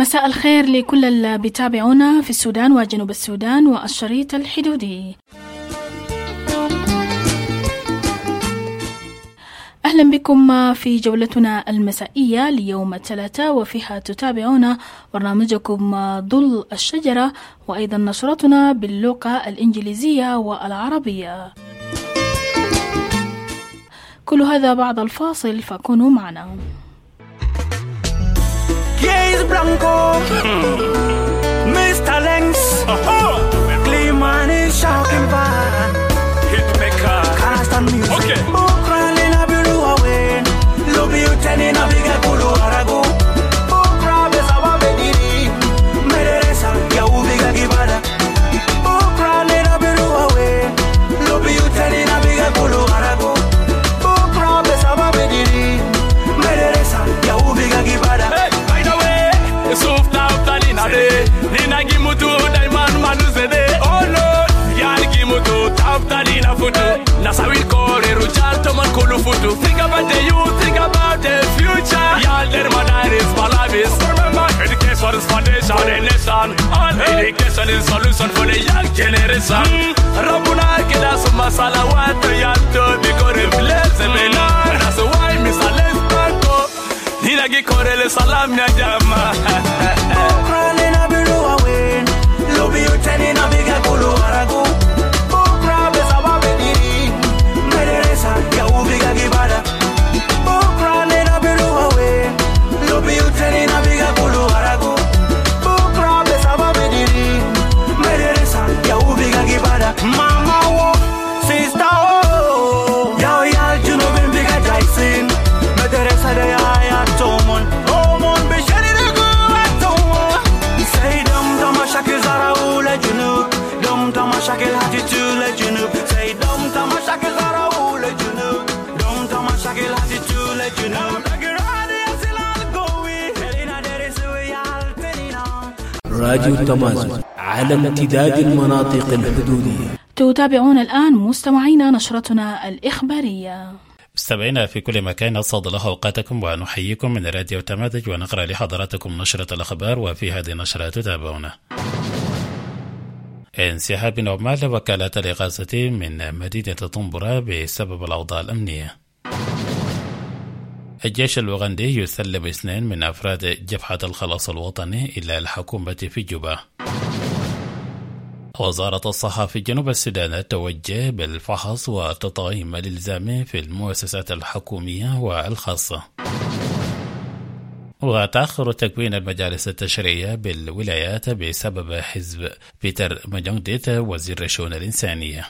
مساء الخير لكل اللي بيتابعونا في السودان وجنوب السودان والشريط الحدودي. أهلا بكم في جولتنا المسائية ليوم الثلاثاء، وفيها تتابعون برنامجكم ظل الشجرة وأيضا نشرتنا باللغة الإنجليزية والعربية. كل هذا بعد الفاصل، فكونوا معنا. Gaze Blanco, Mr. Lengs, Clean is shocking bad. Hitmaker, can't stand music. Okay. Oh, crawling a blue away. Love you turning a big apollo arago. Oh, crab is a baby. Meresa, ya ubiga gibada. Oh, crawling a blue away. Love you turning a big apollo arago. Oh, crab is a baby. Meresa, ya ubiga gibada. Sufta utalina de nina gimutu diamond manuzede oh no yar gimutu taptalina futu nasawi kore rujal to man kulu futu. Think about the youth, think about the future. Yal der madaris palabis. Remember education is foundation in nation. All education is solution for the young generation. Rabbuna kida suma salawat yal to be kore bless mena. That's why misales banko nina gi kore le salam ya jama. Crawling a below away. Love you turning a big apollo arago. Oh, crab is a baby. Meresa, ya ubiga gibada. Oh, crawling a below away. Love you turning a big apollo arago. Oh, crab is a baby. Meresa, ya ubiga gibada. Mama wo, sister oh. Ya you know been big at Tyson. Meresa de ya tomon. Tomon be shady de go at tomon. Say dum shakil zaraou le junub. Dum shakil hati tu le junub. Say dum shakil zaraou le junub. Dum shakil hati tu le junub. راديو التمازن على امتداد المناطق الحدودية. تتابعون الآن مستمعينا نشرتنا الإخبارية. مستمعينا في كل مكان، أسعد الله أوقاتكم ونحييكم من راديو تمازج، ونقرأ لحضراتكم نشرة الأخبار. وفي هذه النشرة تتابعون انسحاب عمال وكالة الإغاثة من مدينة طنبرة بسبب الأوضاع الأمنية. الجيش الأوغندي يسلم 2 من أفراد جبهة الخلاص الوطني إلى الحكومة في جوبا. وزارة الصحة في جنوب السودان توجه بالفحص والتطعيم الإلزامي في المؤسسات الحكومية والخاصة. وتأخر تكوين المجالس التشريعية بالولايات بسبب حزب بيتر مجنديت وزير الشؤون الإنسانية.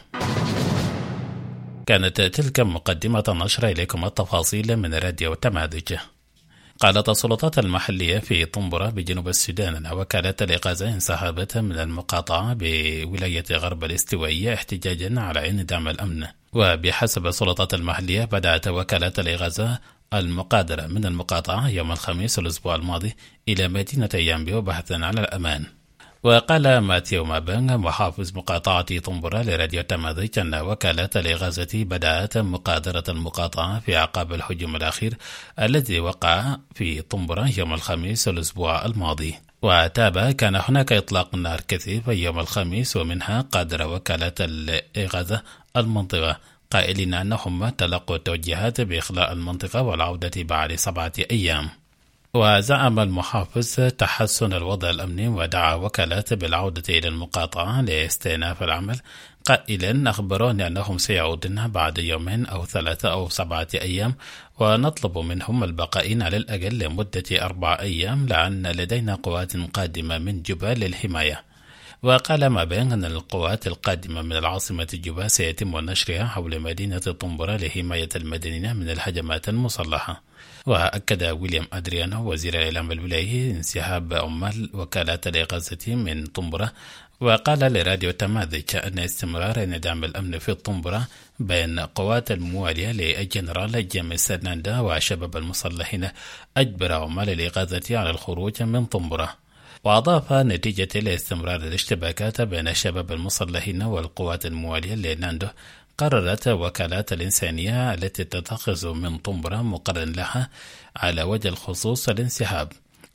كانت تلك مقدمة النشر، إليكم التفاصيل من راديو تمازج. قالت السلطات المحلية في طنبرة بجنوب السودان أن وكالة الإغاثة انسحبت من المقاطعة بولاية غرب الاستوائية احتجاجا على انعدام الأمن. وبحسب السلطات المحلية بدأت وكالة الإغاثة المقادرة من المقاطعة يوم الخميس الأسبوع الماضي إلى مدينة يامبيو بحثا على الأمان. وقال ماتيو مابنغ محافظ مقاطعة طنبرة لراديو تمازج أن وكالة الإغاثة بدأت مقادرة المقاطعة في أعقاب الهجوم الأخير الذي وقع في طنبرة يوم الخميس الأسبوع الماضي. وتابع كان هناك إطلاق نار كثيف يوم الخميس، ومنها قادر وكالة الإغاثة المنطقة قائلين أنهم تلقوا توجيهات بإخلاء المنطقة والعودة بعد 7 أيام. وزعم المحافظ تحسن الوضع الأمني ودعا وكالات بالعودة إلى المقاطعة لاستئناف العمل، قائلا أخبروني أنهم سيعودون بعد 2 أو 3 أو 7 أيام، ونطلب منهم البقاء على الأقل لمدة 4 أيام، لأن لدينا قوات قادمة من جوبا للحماية. وقال ما بين أن القوات القادمة من العاصمة جوبا سيتم نشرها حول مدينة طنبرة لحماية المدينة من الهجمات المسلحة. وأكد ويليام أدريانو وزير الإعلام الولايي انسحاب عمال وكالة الإغاثة من طنبرة، وقال لراديو تمازج أن استمرار انعدام الأمن في طنبرة بين قوات الموالية للجنرال جيمس سرناندا وشباب المسلحين أجبر عمال الإغاثة على الخروج من طنبرة. وأضاف نتيجة لاستمرار الاشتباكات بين الشباب المسلحين والقوات الموالية لناندو قررت وكالات الإنسانية التي تتخذ من طنبرة مقرن لها على وجه الخصوص الانسحاب.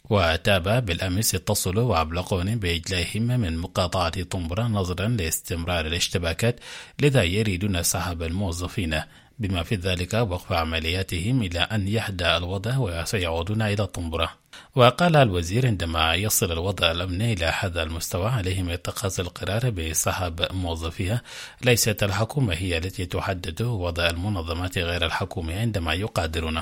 وتابع بالأمس اتصلوا وأبلغوني بإجلائهم من مقاطعة طنبرة نظرا لاستمرار الاشتباكات، لذا يريدون سحب الموظفين بما في ذلك وقف عملياتهم إلى أن يهدأ الوضع وسيعودون إلى طنبرة. وقال الوزير عندما يصل الوضع الأمني إلى هذا المستوى عليهم اتخاذ القرار بسحب موظفيها، ليست الحكومة هي التي تحدد وضع المنظمات غير الحكومية عندما يقادرون.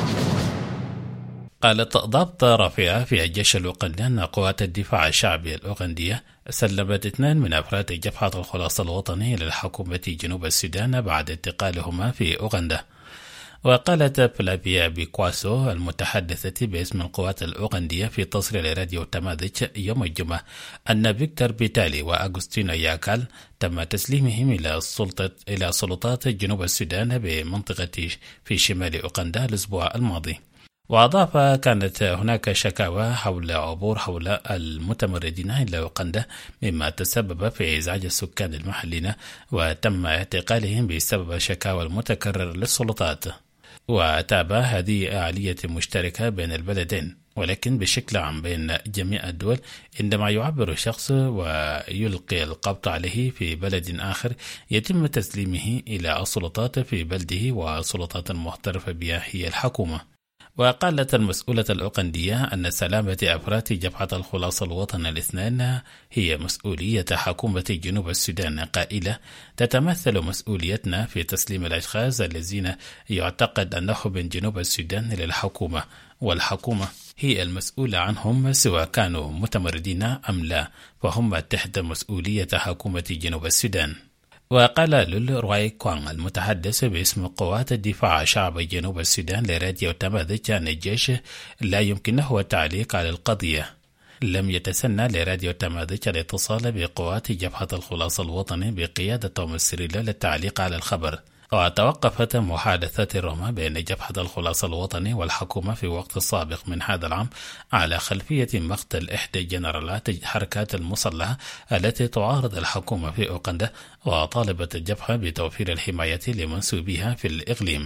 قالت ضابطة رافعة في الجيش الأوغندي أن قوات الدفاع الشعبي الأوغندية سلمت 2 من أفراد جبهة الخلاص الوطني للحكومة جنوب السودان بعد انتقالهما في أوغندا. وقالت فلافيا بيكواسو المتحدثة باسم القوات الأوغندية في تصريح لراديو تماذج يوم الجمعة أن فيكتور بيتالي وأغوستينو ياكال تم تسليمهم إلى سلطات جنوب السودان بمنطقة في شمال أوغندا الأسبوع الماضي. وأضاف كانت هناك شكاوى حول عبور حول المتمردين إلى أوغندا مما تسبب في إزعاج السكان المحليين، وتم اعتقالهم بسبب شكاوى المتكرر للسلطات. وتابع هذه آلية مشتركة بين البلدين، ولكن بشكل عام بين جميع الدول. عندما يعبر شخص ويلقي القبض عليه في بلد آخر يتم تسليمه إلى السلطات في بلده، والسلطات المعترف بها هي الحكومة. وقالت المسؤولة الأوغندية أن سلامة أفراد جبهة الخلاص الوطني الاثنين هي مسؤولية حكومة جنوب السودان، قائلة: تتمثل مسؤوليتنا في تسليم الأشخاص الذين يعتقد أنهم من جنوب السودان للحكومة، والحكومة هي المسؤولة عنهم سواء كانوا متمردين أم لا، فهم تحت مسؤولية حكومة جنوب السودان. وقال لول روي كوان المتحدث باسم قوات الدفاع شعب جنوب السودان لراديو تماذج أن الجيش لا يمكنه التعليق على القضية. لم يتسنى لراديو تماذج الاتصال بقوات جبهة الخلاص الوطني بقيادة توماس سيريلا للتعليق على الخبر. وتوقفت محادثات روما بين جبهة الخلاص الوطني والحكومة في وقت سابق من هذا العام على خلفية مقتل إحدى جنرالات الحركات المسلحة التي تعارض الحكومة في أوغندا، وطالبت الجبهة بتوفير الحماية لمنسوبيها في الإقليم.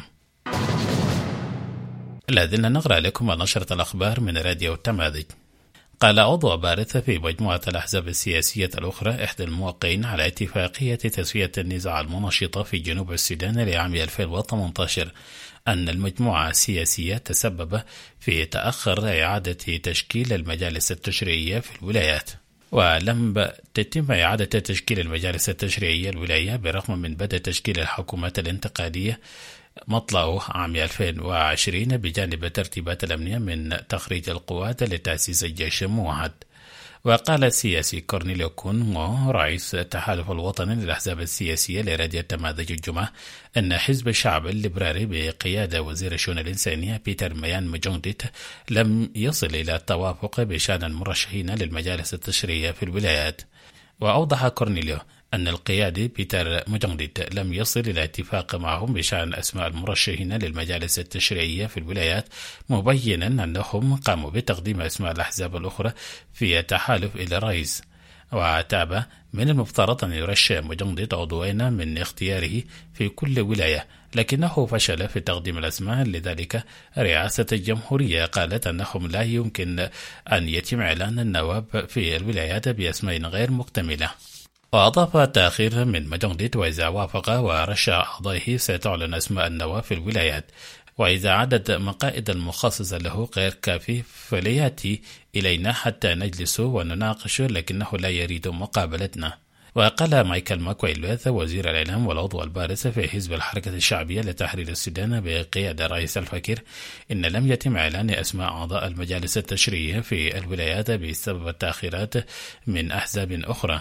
الذين نقرأ لكم نشرة الأخبار من راديو تماذج. قال عضو بارث في مجموعة الأحزاب السياسية الأخرى إحدى الموقعين على اتفاقية تسوية النزاع المنشطة في جنوب السودان لعام 2018 أن المجموعة السياسية تسبب في تأخر إعادة تشكيل المجالس التشريعية في الولايات. ولم تتم إعادة تشكيل المجالس التشريعية الولاية برغم من بدء تشكيل الحكومات الانتقالية مطلع عام 2020 بجانب الترتيبات الأمنية من تخريج القوات لتأسيس الجيش الموحد. وقال السياسي كورنيليو كونغو رئيس التحالف الوطني للأحزاب السياسية لراديو تماذج الجمعة أن حزب الشعب الليبرالي بقيادة وزير الشؤون الإنسانية بيتر ميان مجونديت لم يصل إلى التوافق بشأن المرشحين للمجالس التشريعية في الولايات. وأوضح كورنيليو أن القيادي بيتر مجونديت لم يصل إلى اتفاق معهم بشأن أسماء المرشحين للمجالس التشريعية في الولايات، مبينا أنهم قاموا بتقديم أسماء الأحزاب الأخرى في التحالف إلى الرئيس. وتابع من المفترض أن يرشح مجونديت عضوين من اختياره في كل ولاية، لكنه فشل في تقديم الأسماء. لذلك رئاسة الجمهورية قالت أنهم لا يمكن أن يتم إعلان النواب في الولايات بأسماء غير مكتملة. وأضاف التأخير من مجونديت وإذا وافق ورشح أعضائه سيتعلن أسماء النواب في الولايات، وإذا عدد مقاعد المخصصة له غير كافي فليأتي إلينا حتى نجلس ونناقش، لكنه لا يريد مقابلتنا. وقال مايكل ماكويلوث وزير الإعلام والعضو البارز في حزب الحركة الشعبية لتحرير السودان بقيادة رئيس الفكير إن لم يتم إعلان أسماء أعضاء المجالس التشريعية في الولايات بسبب التأخيرات من أحزاب أخرى.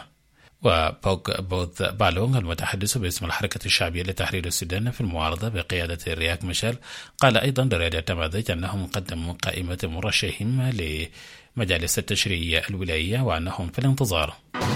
وبوغ بوث بالونغ المتحدث باسم الحركة الشعبية لتحرير السودان في المعارضة بقيادة رياك مشال قال أيضا لراديو تماذج أنهم قدموا قائمة مرشحين لمجالس التشريعية الولاية وأنهم في الانتظار.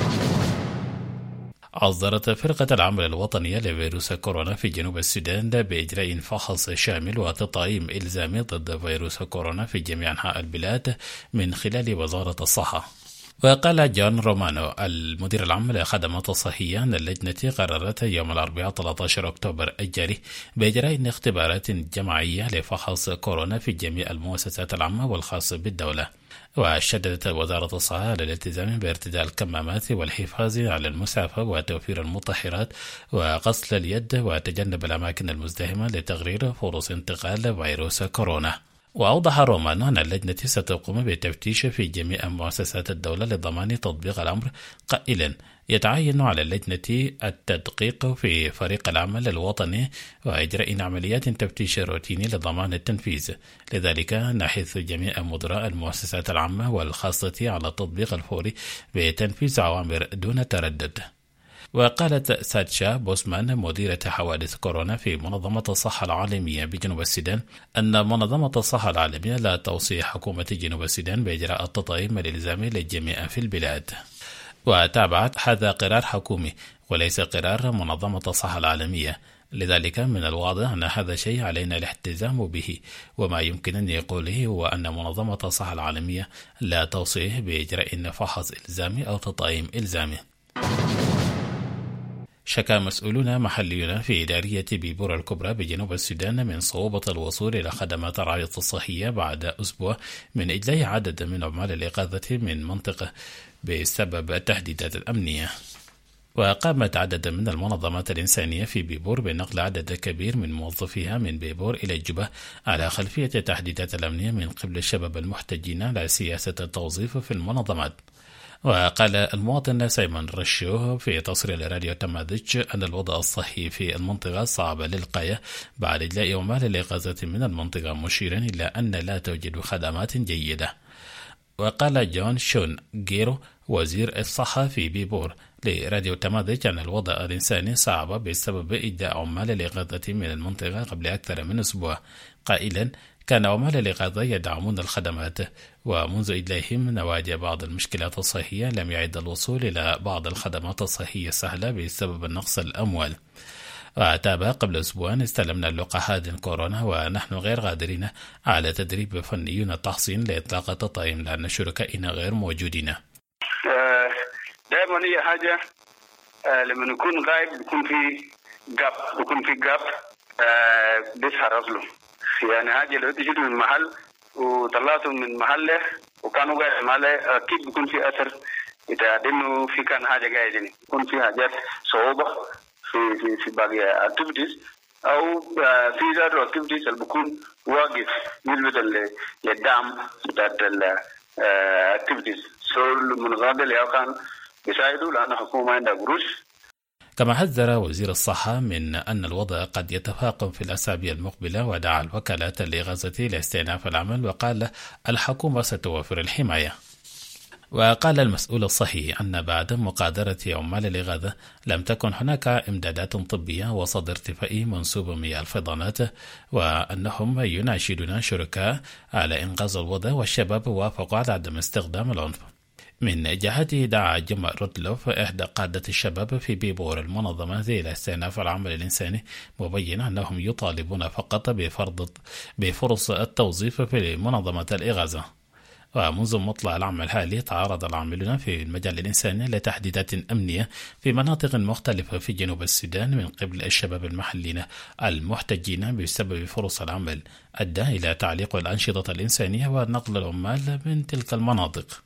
أصدرت فرقة العمل الوطنية لفيروس كورونا في جنوب السودان بإجراء فحص شامل وتطعيم إلزامي ضد فيروس كورونا في جميع أنحاء البلاد من خلال وزارة الصحة. وقال جون رومانو المدير العام للخدمات الصحية أن اللجنة قررت يوم الأربعاء 13 أكتوبر الجاري بإجراء اختبارات جماعية لفحص كورونا في جميع المؤسسات العامة والخاصة بالدولة. وشددت وزارة الصحة على الالتزام بارتداء الكمامات والحفاظ على المسافة وتوفير المطهرات وغسل اليد وتجنب الأماكن المزدحمة لتغيير فرص انتقال فيروس كورونا. وأوضح رومانو أن اللجنة ستقوم بالتفتيش في جميع مؤسسات الدولة لضمان تطبيق الأمر، قائلا يتعين على اللجنة التدقيق في فريق العمل الوطني وإجراء عمليات تفتيش روتيني لضمان التنفيذ، لذلك نحث جميع مدراء المؤسسات العامة والخاصة على التطبيق الفوري بتنفيذ أوامر دون تردد. وقالت ساتشا بوسمان مديرة حوادث كورونا في منظمة الصحة العالمية بجنوب السودان أن منظمة الصحة العالمية لا توصي حكومة جنوب السودان بإجراء التطعيم الإلزامي للجميع في البلاد. وتابعت هذا قرار حكومي وليس قرار منظمة الصحة العالمية، لذلك من الواضح أن هذا شيء علينا الاحتزام به، وما يمكن أن يقوله هو أن منظمة الصحة العالمية لا توصيه بإجراء فحص إلزامي أو تطعيم إلزامي. شكى مسؤولون محليون في إدارية بيبور الكبرى بجنوب السودان من صعوبة الوصول إلى خدمات الرعاية الصحية بعد أسبوع من إجلاء عدد من عمال الإغاثة من منطقة بسبب التهديدات الأمنية. وقامت عدد من المنظمات الإنسانية في بيبور بنقل عدد كبير من موظفيها من بيبور إلى الجبهة على خلفية التهديدات الأمنية من قبل الشباب المحتجين على سياسة التوظيف في المنظمات. وقال المواطن سيمون رشو في تصريح لراديو تماذج أن الوضع الصحي في المنطقة صعب للغاية بعد إجلاء عمال الإغاثة من المنطقة، مشيرا إلى أن لا توجد خدمات جيدة. وقال جون شون جيرو وزير الصحة في بيبور لراديو تماذج أن الوضع الإنساني صعب بسبب إجلاء عمال الإغاثة من المنطقة قبل أكثر من أسبوع، قائلا كان عمال الإغاثة يدعمون الخدمات، ومنذ إجلائهم نواجه بعض المشكلات الصحية لم يعد الوصول إلى بعض الخدمات الصحية السهلة بسبب نقص الأموال. وتابع قبل أسبوع استلمنا لقاحات كورونا ونحن غير قادرين على تدريب فنيون التحصين لإطلاق التطعيم لأن شركائنا غير موجودين. دائما هي حاجة لما نكون غايب بيكون في جاب بيسهر أصله، يعني حاجة لو تجيله من محل وطلعته من محله وكانوا قاعد محله أكيد بيكون في أثر إنه في كان حاجة قاعدين، يكون في حاجات صعوبة في باقي activities أو في ذات activities اللي بيكون واقف بالنسبة للدعم بتاعت activities. المنظمة اللي كان بيساعدوا لأن الحكومة عندها قروش. كما حذر وزير الصحة من أن الوضع قد يتفاقم في الأسابيع المقبلة، ودعا الوكالات الإغاثة لاستئناف العمل، وقال الحكومة ستوفر الحماية. وقال المسؤول الصحي أن بعد مقادرة عمال الإغاثة لم تكن هناك إمدادات طبية وسط ارتفاع منسوب مياه الفيضانات، وأنهم يناشدون شركاء على إنقاذ الوضع، والشباب وافقوا على عدم استخدام العنف. من جهته دعا جيم روتلوف إحدى قادة الشباب في بيبور المنظمة إلى استئناف العمل الإنساني، مبينا أنهم يطالبون فقط بفرص التوظيف في منظمة الإغاثة. ومنذ مطلع العام الحالي تعرض العاملون في المجال الإنساني لتهديدات أمنية في مناطق مختلفة في جنوب السودان من قبل الشباب المحليين المحتجين بسبب فرص العمل، أدى إلى تعليق الأنشطة الإنسانية ونقل العمال من تلك المناطق.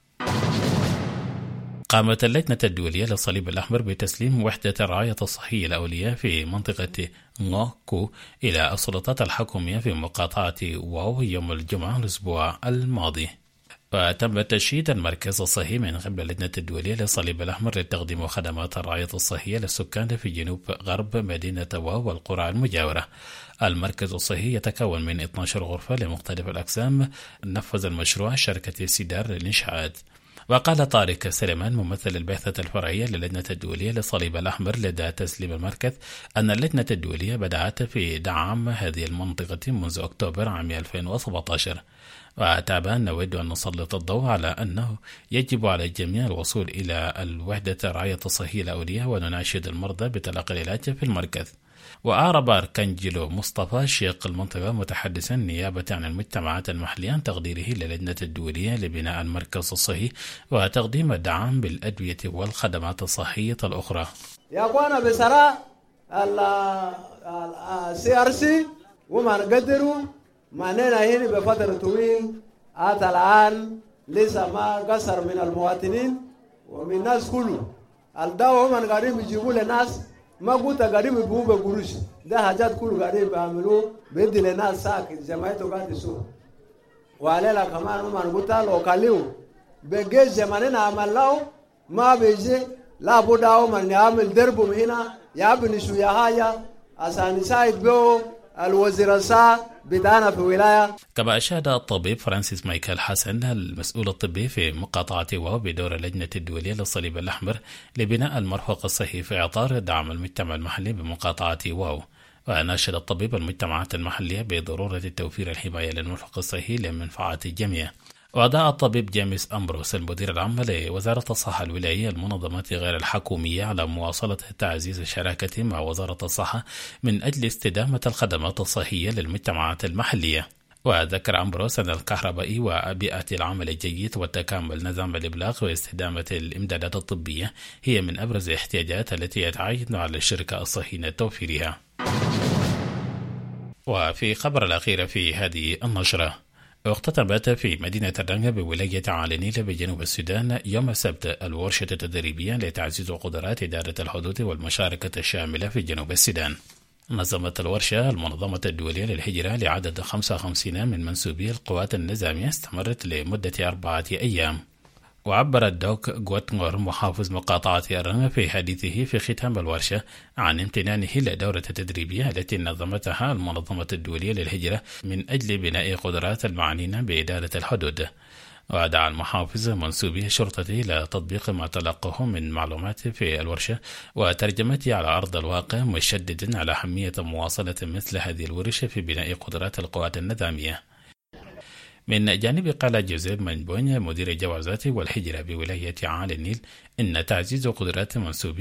قامت اللجنة الدولية للصليب الأحمر بتسليم وحدة الرعاية الصحية الأولية في منطقة نوكو إلى السلطات الحكومية في مقاطعة واو يوم الجمعة الأسبوع الماضي. وتم تشييد المركز الصحي من قبل اللجنة الدولية للصليب الأحمر لتقديم خدمات الرعاية الصحية للسكان في جنوب غرب مدينة واو والقرى المجاورة. المركز الصحي يتكون من 12 غرفة لمختلف الأقسام. نفذ المشروع شركة سيدار للإنشاءات. وقال طارق سليمان ممثل البعثة الفرعية للجنة الدولية للصليب الأحمر لدى تسليم المركز أن اللجنة الدولية بدأت في دعم هذه المنطقة منذ أكتوبر عام 2017. وتابع أن نود أن نسلط الضوء على أنه يجب على الجميع الوصول إلى الوحدة الرعاية الصحية الأولية، ونناشد المرضى بتلقي العلاج في المركز. وأعرب أركانجيلو مصطفى شيخ المنطقة متحدثا نيابة عن المجتمعات المحلية عن تقديره للجنة الدولية لبناء المركز الصحي وتقديم الدعم بالأدوية والخدمات الصحية الأخرى. يا أخوانا بصراحة CRC وما نقدروا معنانا هنا بفترة طويل حتى الآن لسه ما قصر من المواطنين ومن الناس كله. الدواء هم قاعدين بيجيبوا للناس ما قلت قاعدين بيجيبوا بقروش، ده حاجات كله قاعدين بيعملوه بيدي للناس ساكت جماعته قاعد يسوق. وعلينا كمان هم قلت لو كليو بجيش زماننا عملناه ما بيجي لا بد من يعمل دربهم هنا يابني شوية حاجة عشان يساعد به الوزير الساعة بدانا في ولاية. كما أشاد الطبيب فرانسيس مايكل حسن المسؤول الطبي في مقاطعة واو بدور اللجنة الدولية للصليب الأحمر لبناء المرفق الصحي في إطار دعم المجتمع المحلي بمقاطعة واو. وناشد الطبيب المجتمعات المحلية بضرورة توفير الحماية للمرفق الصحي لمنفعة الجميع. وأدعى الطبيب جيمس أمبروس المدير العام لوزارة الصحة الولاية المنظمات غير الحكومية على مواصلة تعزيز الشراكة مع وزارة الصحة من أجل استدامة الخدمات الصحية للمجتمعات المحلية. وذكر أمبروس أن الكهرباء وبيئة العمل الجيد وتكامل نظام الإبلاغ واستدامة الإمدادات الطبية هي من أبرز الاحتياجات التي يتعين على الشركة الصحية توفيرها. وفي خبر الأخير في هذه النشرة، اختتمت في مدينة الرنجة بولاية عالي النيل بجنوب السودان يوم السبت الورشة التدريبية لتعزيز قدرات إدارة الحدود والمشاركة الشاملة في جنوب السودان. نظمت الورشة المنظمة الدولية للهجرة لعدد 55 من منسوبي القوات النظامية استمرت لمدة 4 أيام. وعبر الدوك غواتنغور محافظ مقاطعة الرنجة في حديثه في ختام الورشة عن امتنانه للدورة التدريبية التي نظمتها المنظمة الدولية للهجرة من أجل بناء قدرات المعنيين بإدارة الحدود. ودعا المحافظ منسوبي الشرطة إلى تطبيق ما تلقوه من معلومات في الورشة وترجمته على أرض الواقع، مشددا على أهمية مواصلة مثل هذه الورش في بناء قدرات القوات النظامية. من جانب قال جوزيف منبوني مدير الجوازات والهجرة بولاية عالي النيل إن تعزيز قدرات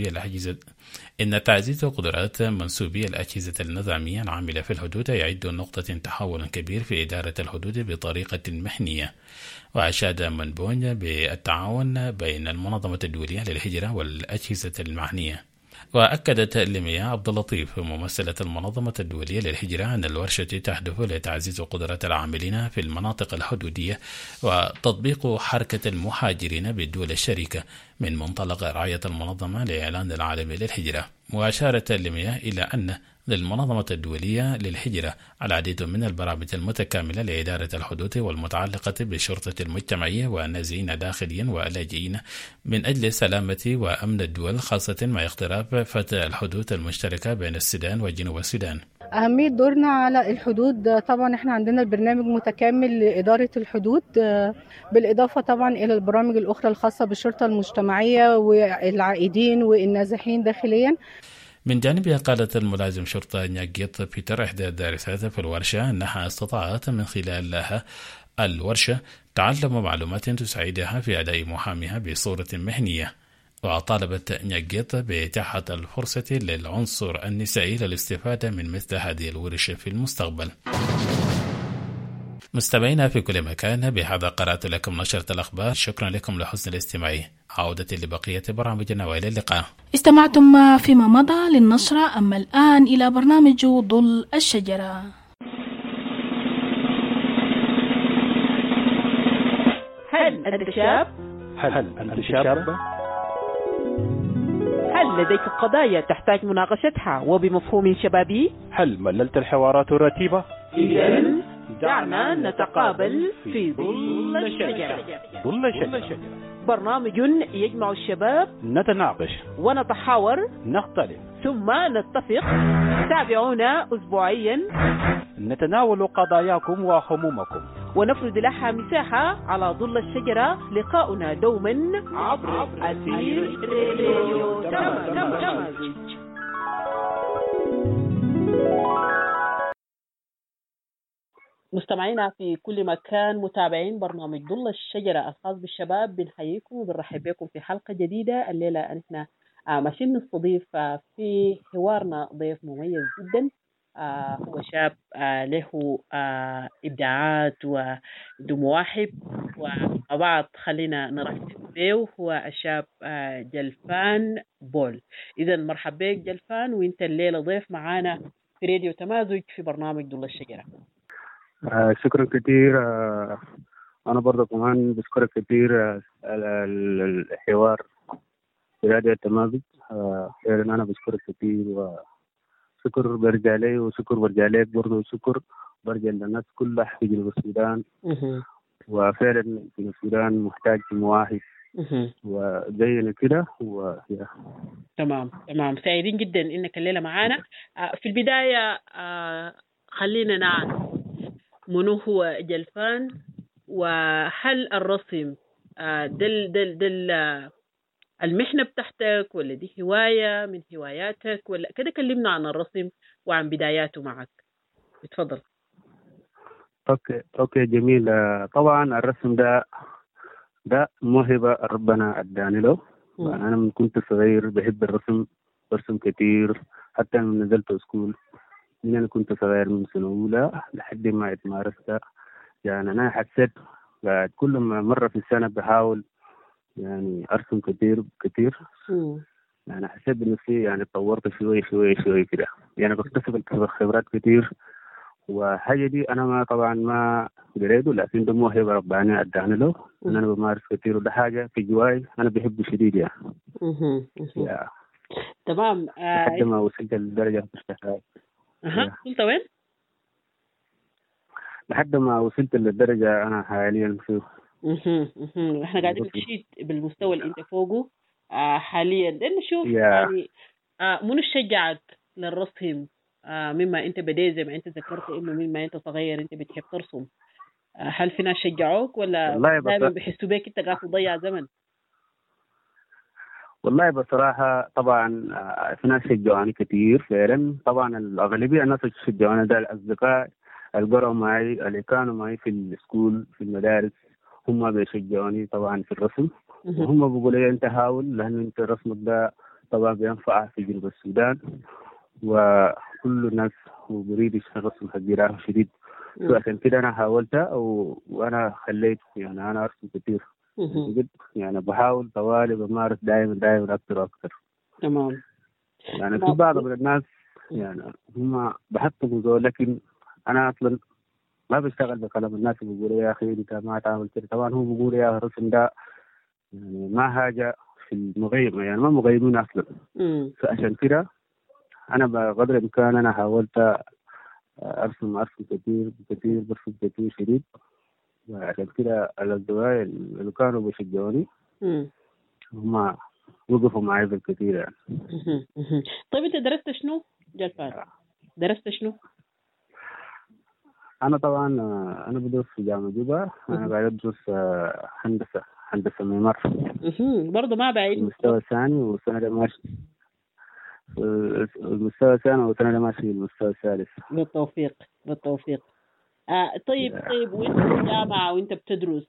منسوبي الأجهزة النظامية العاملة في الحدود يعد نقطة تحول كبير في إدارة الحدود بطريقة محنية. وأشاد منبوني بالتعاون بين المنظمة الدولية للهجرة والأجهزة المعنية. وأكدت لمياء عبد اللطيف ممثلة المنظمة الدولية للهجرة أن الورشة تهدف لتعزيز قدرات العاملين في المناطق الحدودية وتطبيق حركة المهاجرين بالدول الشريكة من منطلق رعاية المنظمة لإعلان العالمي للهجرة. وأشارت لمياء إلى أن للمنظمة الدولية للهجرة العديد من البرامج المتكاملة لإدارة الحدود والمتعلقة بالشرطة المجتمعية والنازحين داخليا واللاجئين من أجل سلامة وأمن الدول، خاصة مع اقتراب فتح الحدود المشتركة بين السودان وجنوب السودان. أهمية دورنا على الحدود، طبعا احنا عندنا البرنامج متكامل لإدارة الحدود، بالإضافة طبعا إلى البرامج الأخرى الخاصة بالشرطة المجتمعية والعائدين والنازحين داخليا. من جانبها قالت الملازم شرطة نياجيت بيتر إحدى الدارسات في الورشة أنها استطاعت من خلالها الورشة تعلم معلومات تساعدها في أداء مهامها بصورة مهنية. وطالبت نياجيت بإتاحة الفرصة للعنصر النسائي للاستفادة من مثل هذه الورش في المستقبل. مستمعينا في كل مكان، بهذا قرأت لكم نشرة الأخبار. شكرا لكم لحسن الاستماع. عودة لبقية برامجنا وإلى اللقاء. استمعتم فيما مضى للنشرة، أما الآن إلى برنامج ظل الشجرة. هل أنت شاب؟ هل أنت شاب؟ هل لديك قضايا تحتاج مناقشتها وبمفهوم شبابي؟ هل مللت الحوارات الرتيبة؟ إذن دعنا نتقابل في ظل الشجرة. ظل الشجرة برنامج يجمع الشباب، نتناقش ونتحاور، نختلف ثم نتفق. تابعونا أسبوعيا نتناول قضاياكم وهمومكم ونفرد لها مساحة على ظل الشجرة. لقاؤنا دوما عبر أثير راديو تمازج. مستمعينا في كل مكان، متابعين برنامج ظل الشجرة الخاص بالشباب، بنحييكم وبنرحب بكم في حلقة جديدة. الليلة نحن ماشيين نستضيف في حوارنا ضيف مميز جدا. هو شاب له إبداعات ومواهب، ومع بعض خلينا نرحب به. هو الشاب جلفان بول. إذا مرحبا بك جلفان، وإنت الليلة ضيف معانا في راديو تمازج في برنامج ضل الشجرة. شكرا كثير. أنا برضه كمان بشكرك كثير الحوار في راديو تمازج. أنا بشكرك كثير، وشكر برجع لي وشكر برجع لك برضه، وشكر برجع للناس كلها في جنوب السودان. وفعلا جنوب السودان محتاج مواهب وزينا كده تمام سعيدين جدا انك الليله معانا. في البدايه خلينا نعرف منو هو جلفان، وهل الرسم دل المحنه بتاعتك، ولا دي هوايه من هواياتك، ولا كده؟ كلمنا عن الرسم وعن بداياته معك. اتفضل. اوكي جميل. طبعا الرسم ده موهبة ربنا اداني له. انا من كنت صغير بحب الرسم، برسم كتير حتى من نزلت سكول. من انا كنت صغير من سنة اولى لحد ما اتمارست. يعني انا حسيت بعد كل مرة في السنة بحاول يعني ارسم كتير. يعني حسيت بنفسي يعني تطورت شوي كده، يعني بكتسب خبرات كتير. وحاجة دي أنا طبعا ما قريته، لكن ده موهبة رباني أداني له. أنا بمارس كتير، وده حاجة في جواي أنا بحبه شديد يعني. تمام. لحد ما وصلت للدرجة مستحيل. وصلت وين؟ لحد ما وصلت للدرجة أنا حاليا فيه. إحنا قاعدين نشيد بالمستوى اللي أنت فوقه حاليا. لأن نشوف يعني منو شجعك للرسم؟ مما انت بديت زي ما انت ذكرت انه مما انت صغير انت بتحب ترسم. هل في ناس شجعوك، ولا دائما بيحسوا بيك انت قاعد تضيع زمن؟ والله بصراحة طبعا في ناس شجعوني كثير فعلا. طبعا الأغلبية الناس اللي شجعوني ده الأصدقاء اللي قرأوا معي، اللي كانوا معي في السكول في المدارس، هم بيشجعوني طبعا في الرسم. وهم بيقولوا لي انت حاول، لأن انت رسمك ده طبعا بينفع في جنوب السودان، وكل الناس وبريد الرسم حقيقة شديد. عشان كده أنا حاولت وأنا خليت يعني أنا أرسم كتير يعني بحاول طوالي بمارس دائما أكتر وأكتر. تمام. يعني في بعض من الناس يعني هم بحطوا زول، لكن أنا أصلا ما بشتغل بكلام الناس بيقولوا يا أخي أنت ما تعمل كده. طبعا هو بيقول يا الرسم ده يعني ما حاجة في المغيب، يعني ما مغيبين أصلا. فعشان كده أنا بقدر الإمكان أنا حاولت أرسم كتير برسم كتير شديد. وعشان كده الأصدقاء اللي كانوا بيشجعوني هم وقفوا معي بالكثير يعني. طيب أنت درست شنو جلفان؟ درست شنو؟ أنا طبعا أنا بدرس في جامعة جوبا. أنا قاعد أدرس هندسة معمار. برضه ما بعيد. المستوى الثاني والسنة ماشي المستوى الثاني والسنة ماشي المستوى الثالث. بالتوفيق. طيب وانت في الجامعة وانت بتدرس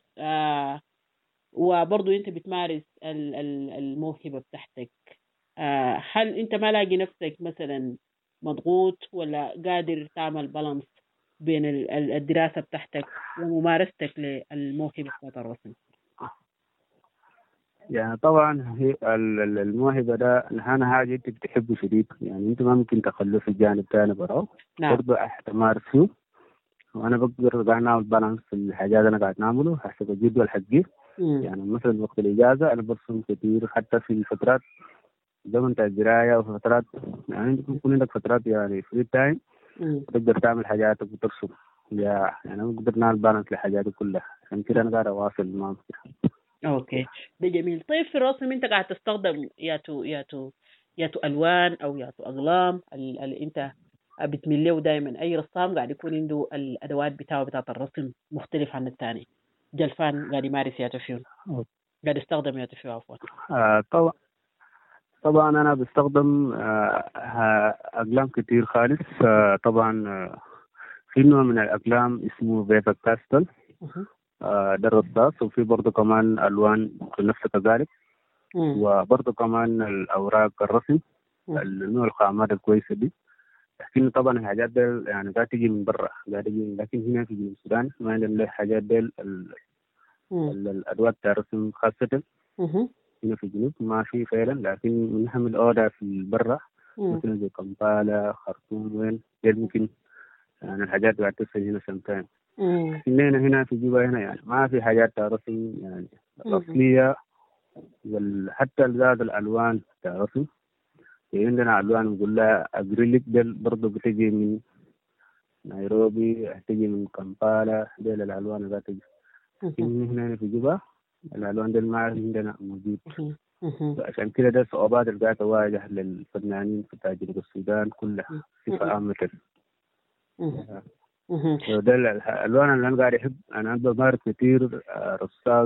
وبرضه انت بتمارس الموهبة بتاعتك، هل انت ما لاقي نفسك مثلا مضغوط، ولا قادر تعمل بالانس بين الدراسة بتاعتك وممارستك للموهبة بتاعت الرسم؟ يعني طبعا هي الموهبة ده أنا حاجة أنت بتحبه شديد، يعني أنت ما ممكن تخليه في الجانب تاني براه. نعم. برضه أحتمارس فيه، وأنا بقدر قاعد نعمل بالانس في الحاجات أنا قاعد نعمله حسب الجدول حقي. يعني مثلا وقت الإجازة أنا برسم كتير، حتى في فترات زمن الدراية وفترات يعني أنت يكون عندك فترات يعني فري تايم تقدر تعمل حاجاتك وترسم. يعني نقدر نعمل بالانس لحاجاتي كلها، عشان كده أنا قاعد أواصل معهم. اوكي ده جميل. طيب في الرسم انت قاعد تستخدم ياتو الوان او ياتو اقلام اللي انت بتميل له؟ دائما اي رسام قاعد يكون عنده الادوات بتاعت الرسم مختلف عن الثاني. جلفان قاعد يمارس ياتو فيو، قاعد يستخدم ياتو فيو عفوا. طبعا انا بستخدم اقلام كتير خالص. طبعا في نوع من الاقلام اسمه فيبر باستل، ده الرصاص. وفي برضه كمان الوان نفس كذلك. وبرضه كمان الأوراق الرسم النوع الخامات الكويسة دي. لكن طبعا الحاجات دي يعني قاعد تجي من برا قاعد تجي، لكن هنا في جنوب السودان ما عندنا الحاجات دي الأدوات الرسم خاصة هنا في الجنوب ما في فعلا. لكن بنحمل أوردر في برا مثلا زي كمبالا خرطوم وين يمكن يعني الحاجات قاعد تصل هنا سمتين. لكن هنا في جوبا هنا يعني ما في حاجات رسم يعني الأصلية حتى زاد الألوان رسم. عندنا ألوان نقول لها أكريليك ديل برضه بتجي من نيروبي، تجي من كمبالا، ديل الألوان اللي تجي. هنا في جوبا الألوان ديل ما عندنا موجود. عشان كده ده صعوبات اللي قاعدة تواجه للفنانين في جنوب السودان كلها بصفة عامة. ده الألوان اللي أنا قاعد أحب، أنا بمارس كتير رصاص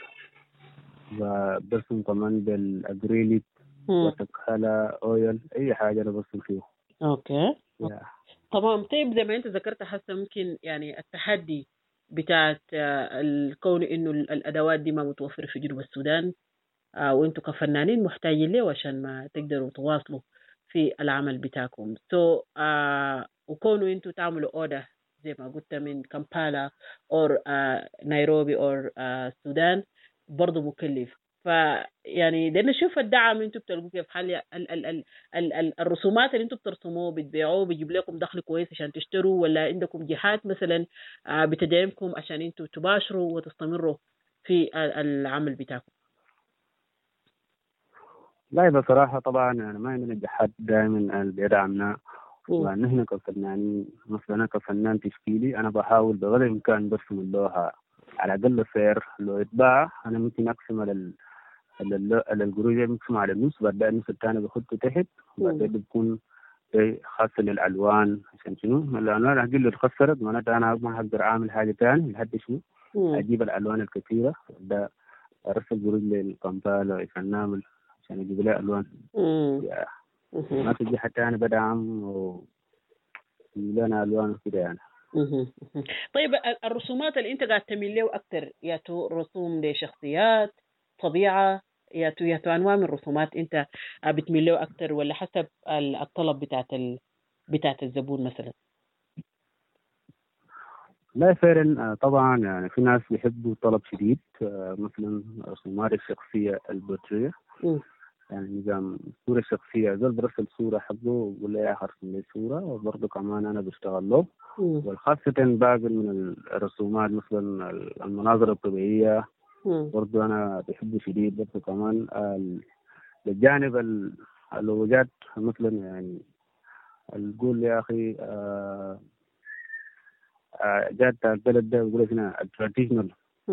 وبرسم كمان بالأكريليك وتكهلا أويل أي حاجة أنا برسم فيه. أوكي. طبعا. طيب زي ما أنت ذكرت حسب ممكن يعني التحدي بتاعت الكون إنه الأدوات دي ما متوفرة في جنوب السودان، وأنتوا كفنانين محتاجين له عشان ما تقدروا تواصلوا في العمل بتاعكم. وكونوا أنتوا تعملوا أوردر زي ما قلت من كمبالا أو نيروبي أو السودان برضو مكلف. فيعني ده نشوف الدعم انتوا بتلقوه كيف حال الرسومات اللي انتوا بترسموه بتبيعوه بيجيب لكم دخل كويس عشان تشتروا، ولا عندكم جهات مثلا بتدعمكم عشان انتوا تباشروا وتستمروا في العمل بتاعكم؟ لا بصراحة طبعا يعني ما عندنا جهات دائما بيدعمنا، ونحن كفنانين مثلا أنا كفنان تشكيلي أنا بحاول بقدر الإمكان برسم اللوحة على أقل سعر. لو يتباع أنا ممكن أقسم على القروش بقسم على النص، بعدين النص الثاني بحطه تحت، بعدين بيكون خاصة للألوان. عشان شنو؟ الألوان أقل اتخسرت معناتها أنا ما هقدر أعمل حاجة تاني لحد شنو؟ أجيب الألوان الكثيرة ده أرسل قروش للكمبالا ويفنامل عشان أجيب لها ألوان. ما في جهة تاني بدعم لنا ألوان كده يعني. طيب الرسومات اللي أنت قاعد تميل له أكتر ياتو رسوم لشخصيات طبيعة ياتو أنواع من الرسومات أنت بتميل له أكتر، ولا حسب الطلب بتاعت الزبون مثلا؟ لا فعلا طبعا يعني في ناس بيحبوا طلب شديد مثلا رسومات الشخصية البورتريه يعني نظام صورة شخصية زول برسل صورة حقه ويقول لي أرسم لي صورة، وبرضه كمان أنا بشتغل له. والخاصة باقي من الرسومات مثلا المناظر الطبيعية برضه أنا بحبه شديد. برضه كمان الجانب الوجات مثلا يعني نقول يا أخي جات البلد ده يقول هنا التراديشنال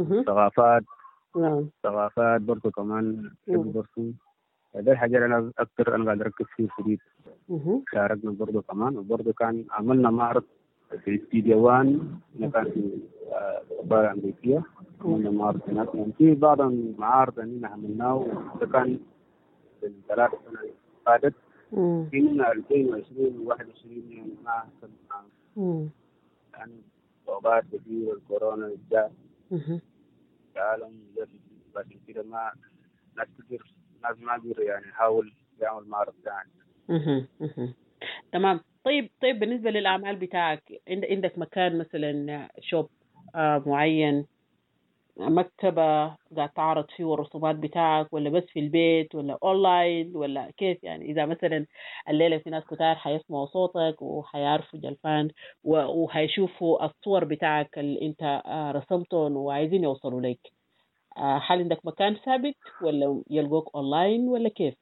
ثقافات برضه كمان بحب برسم. ده الحاجة اللي أنا أكتر أنا قاعد أركز فيه شديد. شاركنا برضه كمان، وبرضه كان عملنا معرض في استديو 1 كان في القاهرة الأمريكية. عملنا معرض هناك، يعني في بعض المعارض اللي عملناه ده كان في ال3 سنة اللي فاتت من 2020 و21 يعني ما حصل يعني صعوبات كثيرة الكورونا جاء العالم بس كده ما ناس كثير ناس ما قدر يعني يحاول يعمل معرض ثاني. تمام. طيب بالنسبة للأعمال بتاعك عندك مكان مثلا شوب معين، مكتبة قاعد تعرض فيه الرسومات بتاعك، ولا بس في البيت، ولا أونلاين، ولا كيف يعني؟ إذا مثلا الليلة في ناس كتار حيسمعوا صوتك وحيعرفوا جلفان وحيشوفوا الصور بتاعك اللي أنت رسمتهم وعايزين يوصلوا لك، هل عندك مكان ثابت ولا يلقوك أونلاين ولا كيف؟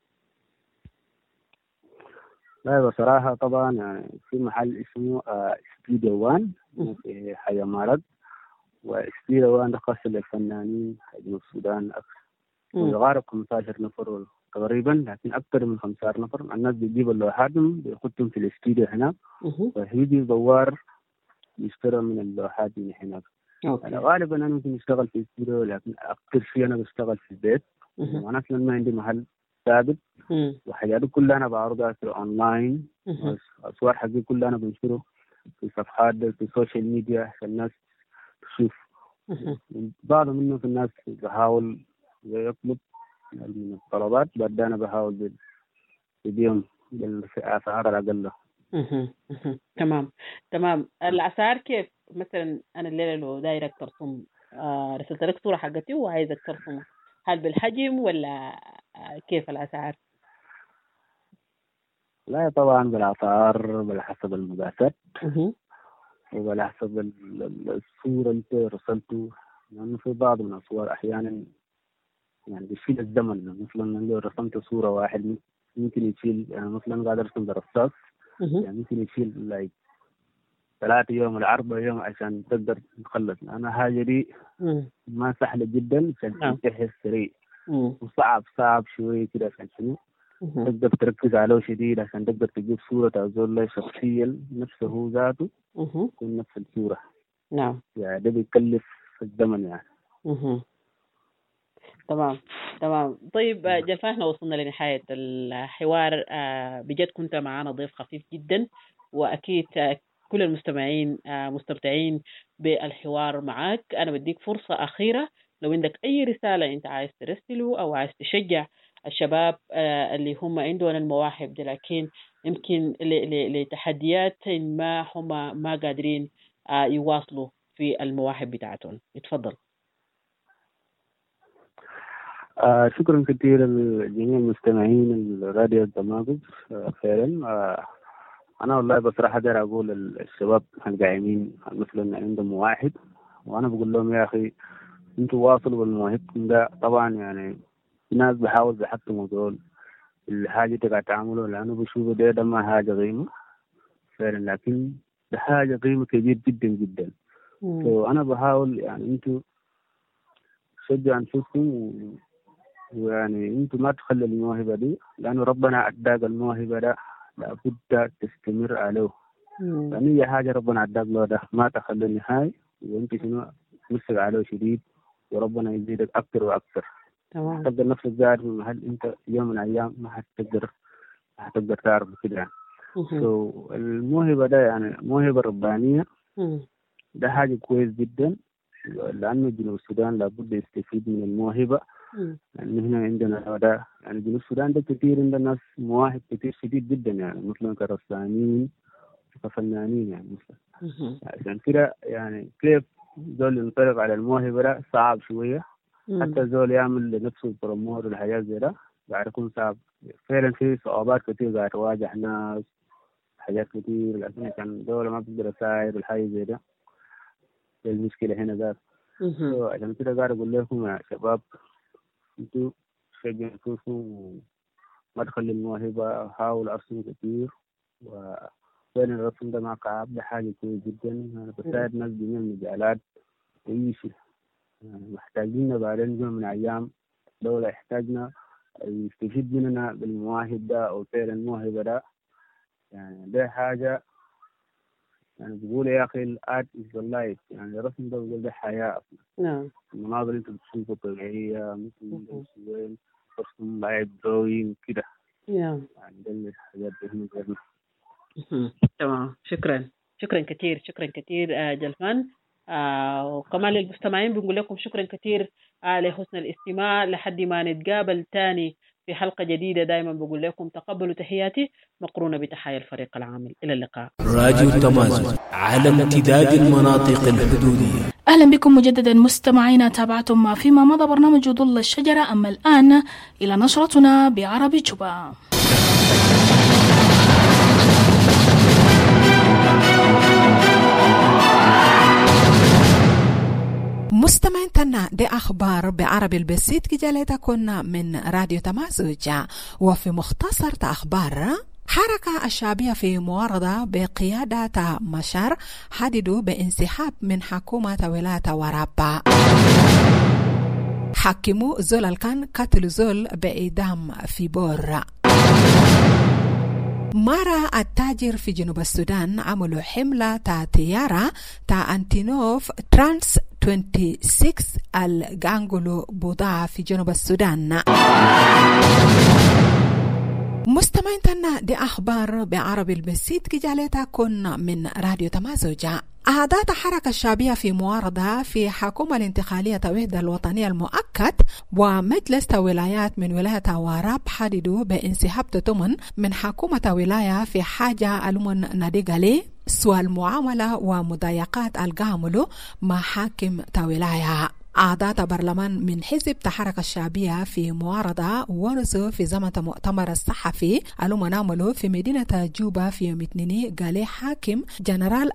لا بصراحة طبعا يعني في محل اسمه استوديو 1 في حي مرض، واستوديو 1 خاص للفنانين جنوب السودان ويغارب 15 نفر تقريبا، لكن أكثر من 15 نفر. الناس بيجيبوا اللوحاتهم بيخطهم في الاستوديو هناك، ويجي زوار يشتري من اللوحات من هناك. أنا غالبا أنا ممكن أشتغل في الاستوديو، لكن أكثر شيء أنا بشتغل في البيت. وأنا أصلا ما عندي محل ثابت، وحاجاتي كلها أنا بعرضها في أونلاين. الصور حقي كلها أنا بنشره في صفحات في السوشيال ميديا عشان الناس تشوف. بعض منه في الناس بحاول يطلب من الطلبات بعد أنا بحاول بديهم بالأسعار الأقل. تمام. الأسعار كيف؟ مثلا أنا الليلة لو دايرك ترسم رسلت لك صورة حقتي وعايزك ترسمها، هل بالحجم ولا كيف الأسعار؟ لا طبعا بالأسعار بالحسب المقاسات وعلى حسب الصورة اللي رسلته، لأنه في بعض من الصور أحيانا يعني بيشيل الزمن. مثلا لو رسمت صورة واحد ممكن يشيل، يعني مثلا قاعد أرسم برصاص يعني ممكن يشيل 3 يوم ولا 4 يوم عشان تقدر تخلص. أنا حاجة دي ما سهلة جدا عشان تنتهي سريع، وصعب شوية كده عشان شنو تقدر تركز عليه شديد عشان تقدر تجيب صورة أزول شخصيا نفسه هو ذاته يكون نفس الصورة. نعم. يعني ده بيكلف الزمن يعني. تمام. طيب جلفان، احنا وصلنا لنهاية الحوار. بجد كنت معنا ضيف خفيف جدا، وأكيد كل المستمعين مستمتعين بالحوار معك. أنا بديك فرصة أخيرة، لو عندك أي رسالة أنت عايز ترسله أو عايز تشجع الشباب اللي هم عندهم المواهب دي لكن يمكن لتحديات ما هم ما قادرين يواصلوا في المواهب بتاعتهم. اتفضل. شكرا كثير لجميع المستمعين الراديو التمازج. فعلا أنا والله بصراحة داير أقول الشباب القايمين مثلا عندهم مواهب، وأنا بقول لهم يا أخي أنتوا واصلوا بالمواهبكم ده. طبعا يعني الناس بحاول بيحطموا دول الحاجة تقعد تعملوا، لأنه بيشوفوا ده ما حاجة قيمة فعلا، لكن ده حاجة قيمة كبير جدا جدا. فأنا بحاول يعني أنتوا شجعوا أنفسكم ويعني أنتوا ما تخلوا الموهبة دي، لأنه ربنا أداك الموهبة ده لابد تستمر عليه. يعني هي حاجة ربنا أداك له ده ما تخلوا النهاية، وأنت شنو مسك عليه شديد وربنا يزيدك أكثر وأكثر. تقدر نفسك ذات في محل أنت يوم من الأيام ما هتقدر تعرف كده يعني. الموهبة ده يعني موهبة ربانية، ده حاجة كويس جدا، لأنه جنوب السودان لابد يستفيد من الموهبة. يعني هنا عندنا ده يعني جنوب السودان ده كتير عندنا ناس مواهب كتير شديد جدا، يعني مثلا كرسامين كفنانين يعني مثلا. عشان كده يعني كيف زول ينطلق على الموهبة ده صعب شوية، حتى زول يعمل لنفسه برومور والحاجات زي ده قاعد يكون صعب فعلا. في صعوبات كتير قاعد تواجه ناس حاجات كتير، لكن كان دولة ما بتقدر تساعد والحاجة زي ده. المشكلة هنا ذات. عشان كده قاعد أقول لكم يا شباب انتوا شجعوا أنفسكم وما تخلي الموهبة. حاول أرسم كتير، وفعلا الرسم ده مع كعب ده حاجة كويس جدا. أنا بساعد ناس جميع المجالات تعيش، يعني محتاجين بعدين يوم من أيام دولة يحتاجنا يستفيد مننا بالمواهب ده أو فعلا الموهبة ده. يعني ده حاجة يعني بقول يا أخي الآرت إز ذا لايف، يعني الرسم ده بقول ده حياة. نعم. المناظر أنت بتشوفها طبيعية مثل وين ترسم لايف دروينج كده. يعني ده الحاجات اللي هنا. تمام. شكرا كثير جلفان. وكمان للمستمعين بنقول لكم شكرا كثير لحسن الاستماع. لحد ما نتقابل تاني في حلقة جديدة دائما بقول لكم تقبلوا تحياتي مقرونة بتحايا الفريق العامل. إلى اللقاء. راديو التمازج على امتداد المناطق الحدودية. أهلا بكم مجددا مستمعينا. تابعتم ما فيما مضى برنامج ظل الشجرة، أما الآن إلى نشرتنا بعربي جوبا. مستمعين تنا دي أخبار بعربي البسيط كجالتا كنا من راديو تمازج. وفي مختصر أخبار حركة الشعبية في معارضة بقيادة مشار حددوا بانسحاب من حكومة ولاية ورابا. حكموا زول الكان قتل زول بإعدام في بور. مرة التاجر في جنوب السودان عملوا حملة طيارة أنتينوف ترانس 26 الجانجولو بضاعة في جنوب السودان. مستمعينا دي أخبار بعربي البسيط كجالتا كنا من راديو تمازوجة. أعضاء حركة الشعبية في معارضة في حكومة الانتقالية وحدة الوطنية المؤقت ومجلس ولايات من ولاية وراب حددوا بانسحاب تمن من حكومة ولاية في حاجة ألمن ناديغالي سوى المعاملة ومضايقات القاملو مع حاكم ولاية. أعضاء برلمان من حزب الحركة الشعبية في معارضة ورثوا في زمن مؤتمر الصحفي المنعمل في مدينة جوبا في يوم الاثنين قال حاكم جنرال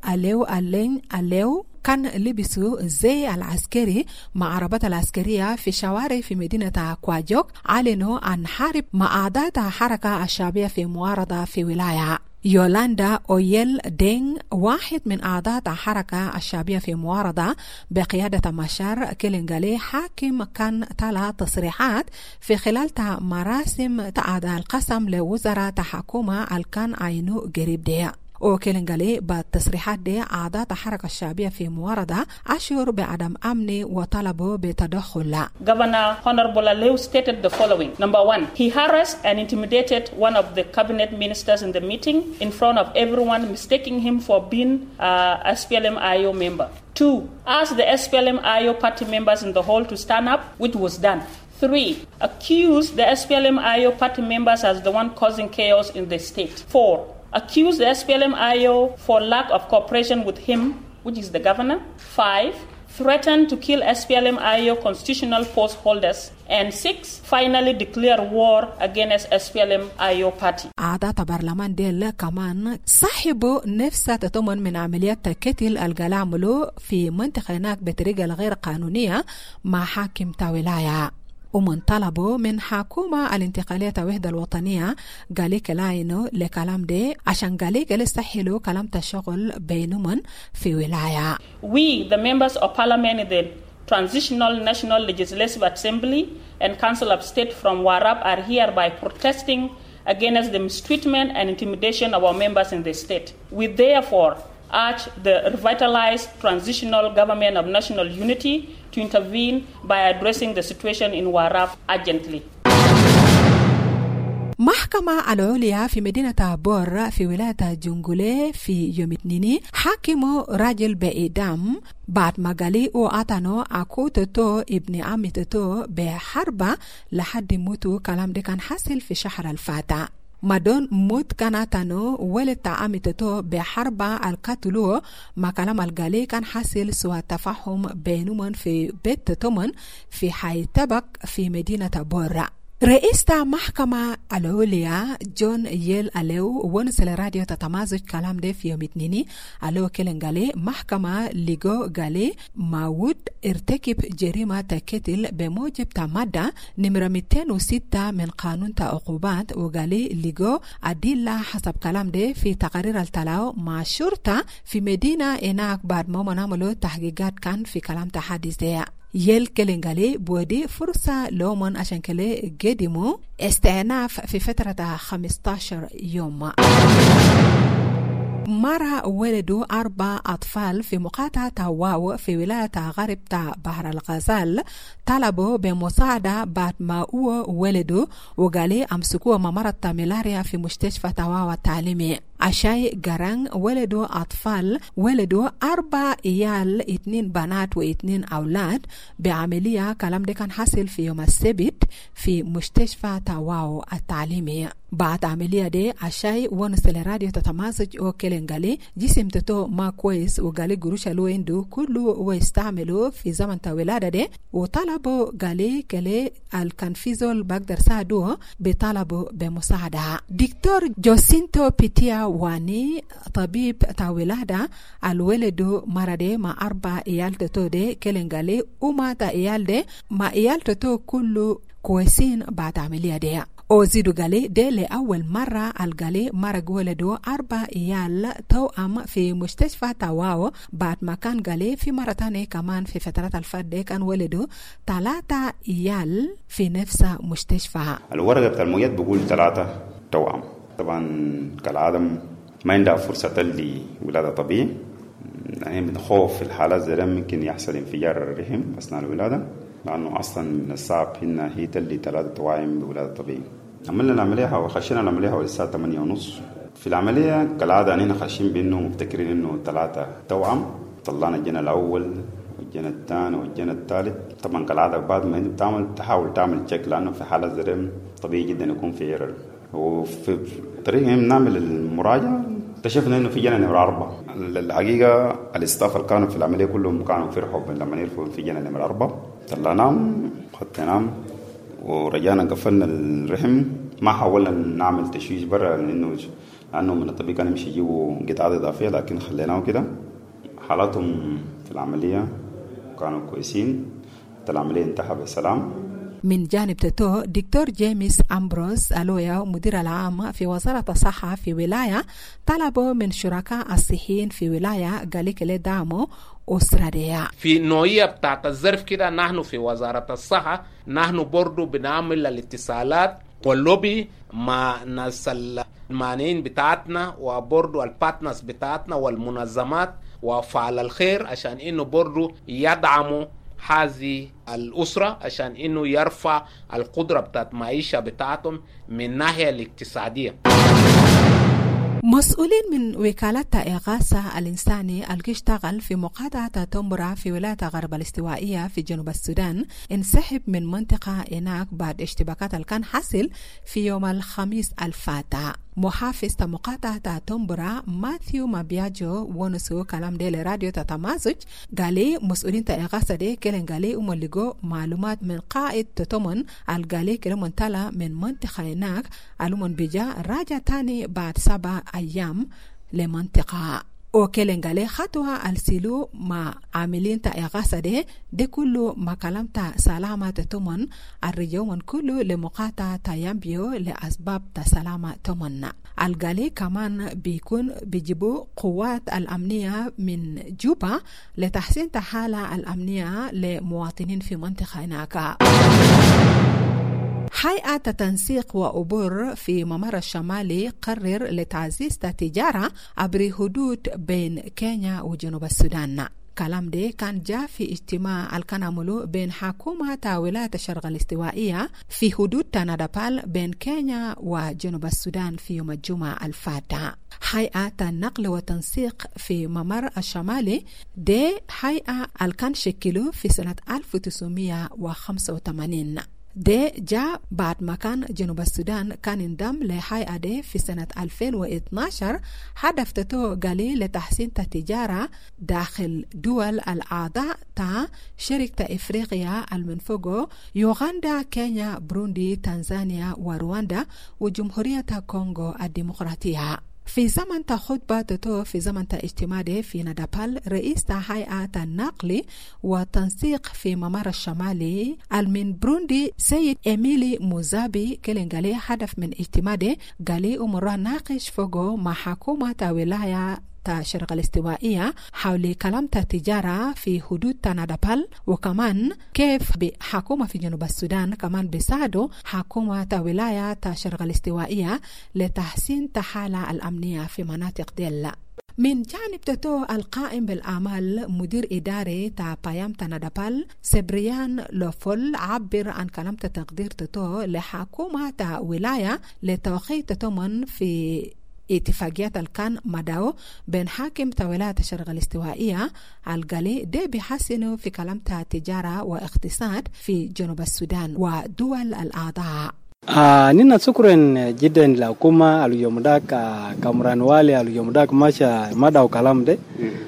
أليو كان لبسوا زي العسكري مع عربات العسكرية في شوارع في مدينة كواجوك علنوا عن حرب مع أعضاء الحركة الشعبية في معارضة في ولاية. يولاندا أويل دينغ واحد من أعضاء الحركة الشعبية في معارضة بقيادة مشار كيلينغالي حاكم كان طلع تصريحات في خلال مراسم أعضاء القسم لوزراء حكومة الكان عينو قريب دي. وكيلينغالي بالتصريحات دي أعضاء الحركة الشعبية في معارضة أشعر بعدم أمن وطلبوا بتدخل. Governor Honorable Aleu stated the following. Number one, he harassed and intimidated one of the cabinet ministers in the meeting in front of everyone, mistaking him for being a SPLM-IO member. Two, asked the SPLM-IO party members in the hall to stand up, which was done. Three, accused the SPLM-IO party members as the one causing chaos in the state. Four, accused the SPLM-IO for lack of cooperation with him, which is the governor. Five, threatened to kill SPLM-IO constitutional post holders. And six, finally declare war against SPLM-IO party. أعضاء برلمان ديل كمان صاحبوا نفسها تتمن من عمليات تكتل الجلعملو في منطقة هناك بطريقة غير قانونية مع حاكم ولاية. ومن طلبوا من حكومة الانتقالية وحدة الوطنية قالي كلاينو لكلام دي عشان قالي يستحيلوا كلام تشغل بينهم في ولاية. We, the members of parliament in the Transitional National Legislative Assembly and Council of State from Warab are hereby protesting against the mistreatment and intimidation of our members in the state. We therefore urge the revitalized transitional government of national unity to intervene by addressing the situation in Warab urgently. محكمة العليا في مدينة بور في ولاية جنجولي في يوم الاثنين حاكموا راجل بإعدام بعد ما قالي وعطانو أكو تتو ابن عمي تتو بحربة لحد موتو. كلام ده كان حاصل في شهر الفاتح. مدون موت كانتانو ولد عمي تتو بحربة القتلو. ما كلام القالي كان حاصل سوى تفاهم بينهم في بيت تتومن في حي تبك في مدينة بورا. رئيس محكمة العليا جون ييل أليو ونسل راديو تتمازج كلام ده في يوم الاثنين. أليو كيلن قالي محكمة ليغو قالي ماود ارتكب جريمة تقتل بموجب مادة نمرة 206 من قانون عقوبات. وقالي ليغو أدلة حسب كلام ده في تقارير التلاو مع شرطة في مدينة هناك بعد ما نعملوا تحقيقات كان في كلام تحديث ده. يل كلينغالي بودي فرصة لومن عشان كلي قدموا استئناف في فترة 15 يوم. مرة ولدوا 4 أطفال في مقاطعة واو في ولاية غرب بحر الغزال طلبوا بمساعدة بعد ما ولدوا وقالي أمسكوا مرض ملاريا في مستشفى واو التعليمي. عشاي قران ولدوا أطفال ولدوا 4 عيال 2 بنات و2 أولاد بعملية. كلام ده كان حاصل في يوم السبت في مستشفى واو التعليمي. بعد عملية دي عشاي ونسل راديو تتمازج وكيلنغالي جسم تتو ما كويس وقالي قروش الويندو كله ويستعملوا في زمن تولادة دي وطلبوا قالي كلي الكنفيزول بقدر ساعدوه بطلبوا بمساعدة. دكتور جوسينتو بيتيا واني طبيب تولادة الولدو مرضي مع 4 عيال تتو دي كيلنغالي وما تا عيال دي ما عيال تتو كله كويسين بعد عملية دي. وزيدو قالي دي لأول مرة القالي مرة ولدوا 4 عيال توأم في مستشفى تواو بعد ما كان قالي في مرة تانية كمان في فترة الفرد كان ولدوا 3 عيال في نفس مستشفى. الورقة بتاع المويد بقول 3 توأم. طبعا كالعادة ما عندها فرصة لولادة طبيعي. يعني بنخوف في الحالات زي ده ممكن يحصل انفجار الرحم أثناء الولادة لأنه أصلا من الصعب إن هي تلي 3 توائم بولادة طبيعي. عملنا العملية وخشينا العملية حوالي الساعة 8:30. في العملية كالعادة أننا خاشين بأنه مفتكرين أنه 3 توأم. طلعنا الجنة الأول والجنة الثاني والجنة الثالث. طبعا كالعادة بعد ما أنت تحاول تعمل تشيك، لأنه في حالة زي طبيعي جدا يكون في ايرور. وفي طريقة نعمل المراجعة اكتشفنا انه في جنة نمرة 4. الحقيقة الاستاف اللي كانوا في العملية كلهم كانوا فرحوا لما يعرفوا في جنة نمرة 4. طلعناهم خدناهم ورجعنا قفلنا الرحم. ما حاولنا نعمل تشويش برا لانه من الطبيعي كانوا يمشي يجيبوا قطعات اضافية، لكن خليناهم كده. حالاتهم في العملية كانوا كويسين. العملية انتهت بسلام. من جانب تتو دكتور جيمس أمبروس ألويا مدير العام في وزارة الصحة في ولاية طلبوا من شركاء الصحيين في ولاية قالك لدعموا أسرارية في نوعية بتاعت الظرف كده. نحن في وزارة الصحة نحن برضو بنعمل الاتصالات واللوبي مع ناس المعنيين بتاعتنا وبرضو الباتنس بتاعتنا والمنظمات وفعل الخير عشان إنه برضو يدعموا هذه الأسرة عشان إنه يرفع القدرة بتاعت معيشة بتاعتهم من الناحية الاقتصادية. مسؤولين من وكالة إغاثة الإنساني اللي اشتغل في مقاطعة تومبورا في ولاية غرب الاستوائية في جنوب السودان انسحب من منطقة هناك بعد اشتباكات اللي كان حصل في يوم الخميس الفاتح. محافظ مقاطعة تومبورا ماثيو مابياجو ونسو كلام دي لراديو تتمازج قالي مسؤولين إغاثة دي كلن قالي لقوا معلومات من قائد تتمن القالي كلمن تلا من منطقة هناك علومن بيجا راجع تاني بعد 7 أيام لمنطقة وكلن قالي خطوة السلو مع عاملين إغاثة دي كله ما كلمت سلامة تتمن الرجوم كله لمقاطعة يامبيو لأسباب سلامة تمن. القالي كمان بيكون بيجيبوا قوات الأمنية من جوبا لتحسين حالة الأمنية لمواطنين في منطقة هناك. هيئة تنسيق وعبور في ممر الشمالي قرر لتعزيز التجارة عبر حدود بين كينيا وجنوب السودان. كلام ده كان جاء في اجتماع الكنامولو بين حكومة ولاية الشرق الاستوائية في حدود تنادابال بين كينيا وجنوب السودان في يوم الجمعة الفاتح. هيئة النقل والتنسيق في ممر الشمالي دي هيئة الكان شكلوا في سنة 1985. ده جاء بعد ما كان جنوب السودان كان انضم لهيئة دي في سنة 2012. هدف تتو قليل لتحسين التجارة داخل دول الأعضاء تا شركة إفريقيا المنفوغو يوغندا كينيا بروندي تنزانيا ورواندا وجمهورية كونغو الديمقراطية. في زمن خطبة تتو في زمن اجتماع في نادابال رئيس هيئة النقل والتنسيق في ممر الشمالي من بروندي سيد إميلي موزابي كلن قالي هدف من اجتماع قالي أمر ناقش فوقه مع حكومة ولاية الشرق الاستوائية حول كلام التجارة في حدود تنادابال وكمان كيف بحكومة في جنوب السودان كمان بيساعدوا حكومة ولاية الشرق الاستوائية لتحسين الحالة الأمنية في مناطق ديلا. من جانب تتو القائم بالأعمال مدير إداري تا بايام تنادابال سبريان لوفول عبر عن كلام تقدير تتو لحكومة ولاية لتوقيع تتمن في اتفاقيات الكان مداو بين حاكم ولاية الشرق الاستوائية القالي دي بيحسنوا في كلام التجارة واقتصاد في جنوب السودان ودول الأعضاء. نينا شكرا جدا لكم اليوم داك كامران والي اليوم داك ماشا مداو كلام ده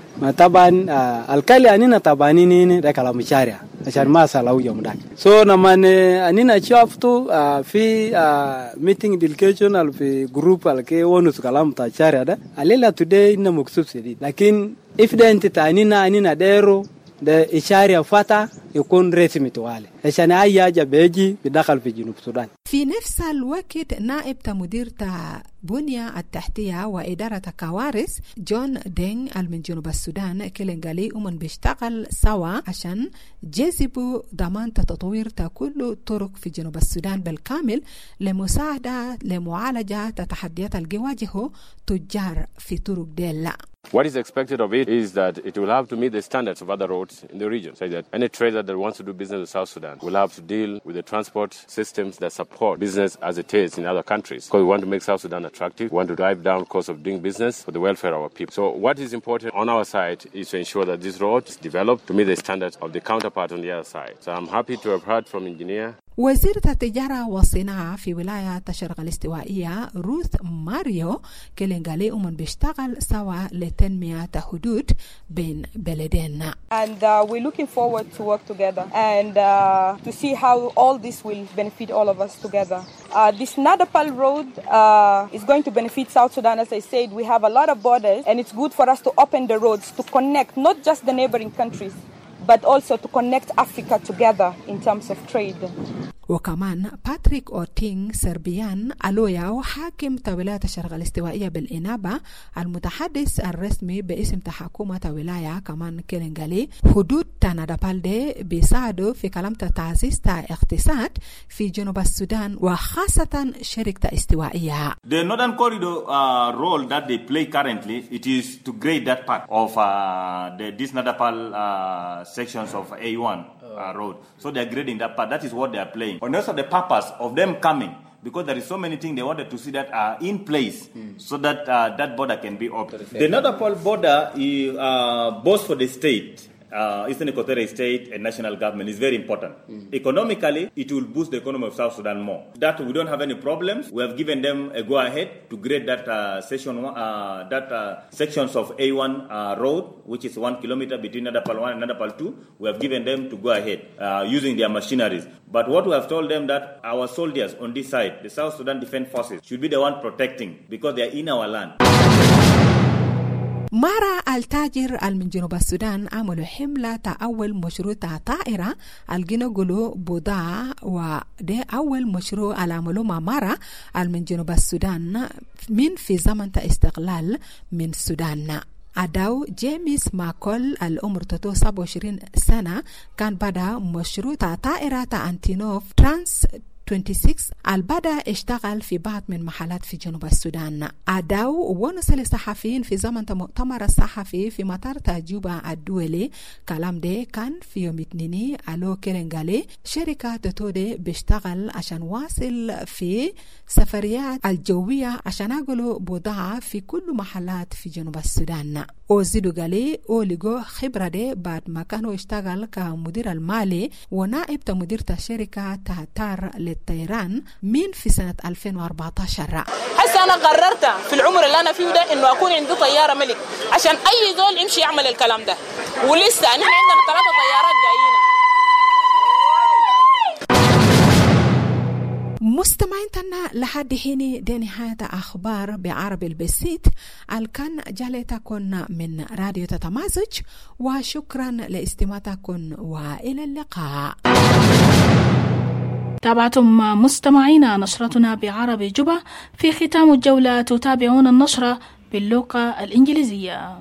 طبعا الكالي اننا تابانين ده كلام شارع عشان ما سالوا يوم داك سو نمان اننا شافتو في ميتينج ديلكيشن في جروب الكي ونس كلام تاع شارع ده عليلا توداي انه مكسوب سديد لكن if ده انت اننا دايرو ده إشارة فتا يكون رسمي توالي عشان أي حاجة بيجي بدخل في جنوب السودان. في نفس الوقت نائب مدير بنية التحتية وإدارة كوارث جون دينغ من جنوب السودان كلن قالي ومن بيشتغل سوا عشان جذبوا ضمان تطوير كل طرق في جنوب السودان بالكامل لمساعدة لمعالجة تحديات اللي يواجهوا تجار في طرق ديلا. What is expected of it is that it will have to meet the standards of other roads in the region, so that any trader that wants to do business with South Sudan will have to deal with the transport systems that support business as it is in other countries. Because we want to make South Sudan attractive, we want to drive down cost of doing business for the welfare of our people. So what is important on our side is to ensure that this road is developed to meet the standards of the counterpart on the other side. So I'm happy to have heard from engineer. وزيرة التجارة والصناعة في ولاية الشرق الاستوائية روث ماريو كيلينغالي ومن بيشتغل سوا لتنمية حدود بين بلدين. And we're looking forward to work together and to see how all this will benefit all of us together. This Nadapal road is going to benefit South Sudan. As I said, we have a lot of borders and it's good for us to open the roads to connect not just the neighboring countries but also to connect Africa together in terms of trade. وكمان باتريك أوتينغ سربيان ألويا حاكم ولاية الشرق الاستوائية بالإنابة المتحدث الرسمي باسم حكومة ولاية كمان كيلينغالي حدود تنادابال دي بيساعدوا في كلام تعزيز اقتصاد في جنوب السودان وخاصة شركة استوائية. The Northern Corridor role that they play currently, it is to grade that part of this Nadapal sections of A1 road. So they are grading that part. That is what they are playing. And also the purpose of them coming, because there is so many things they wanted to see that are in place so that that border can be open. The Nadapal border is both for the state, Eastern Equatorial State and national government is very important. Economically, it will boost the economy of South Sudan more. That we don't have any problems. We have given them a go-ahead to grade that sections of A1 road, which is 1 kilometer between Nadapal 1 and Nadapal 2. We have given them to go ahead using their machineries. But what we have told them that our soldiers on this side, the South Sudan Defense Forces, should be the one protecting because they are in our land. مارا التاجر من جنوب السودان عملوا حملة أول مشروع طائرة الجنوغلو بضاعة وده أول مشروع العملوا مع مارا من جنوب السودان من في زمن استقلال من السودان. أداو جيمس ماكول العمر 27 سنة كان بدأ مشروع طائرة أنتينوف ترانس 26 البدا اشتغل في بعض من محلات في جنوب السودان. أداو ونص للصحفيين في زمن مؤتمر الصحفي في مطار تجوبة الدولي. كلام ده كان في يوم اثنين. ألو كيلينغالي شركة تودي بيشتغل عشان واصل في سفريات الجوية عشان أقولوا بضاعة في كل محلات في جنوب السودان. وزيدو قالي ولقوا خبرة ده بعد ما كانوا يشتغل كمدير المالي ونائب مدير الشركة تاتار للطيران من في سنة 2014. هسه أنا قررت في العمر اللي أنا فيه ده إنه أكون عندي طيارة ملك عشان أي زول يمشي يعمل الكلام ده. ولسه نحن عندنا 3 طيارات جايين. مستمعين تنا لحد حين دي نهاية أخبار بعربي البسيط الكن جالتكن من راديو تتمازج وشكرا لاستماعتكن وإلى اللقاء. تابعتم مستمعينا نشرتنا بعربي جبة. في ختام الجولة تتابعون النشرة باللغة الإنجليزية.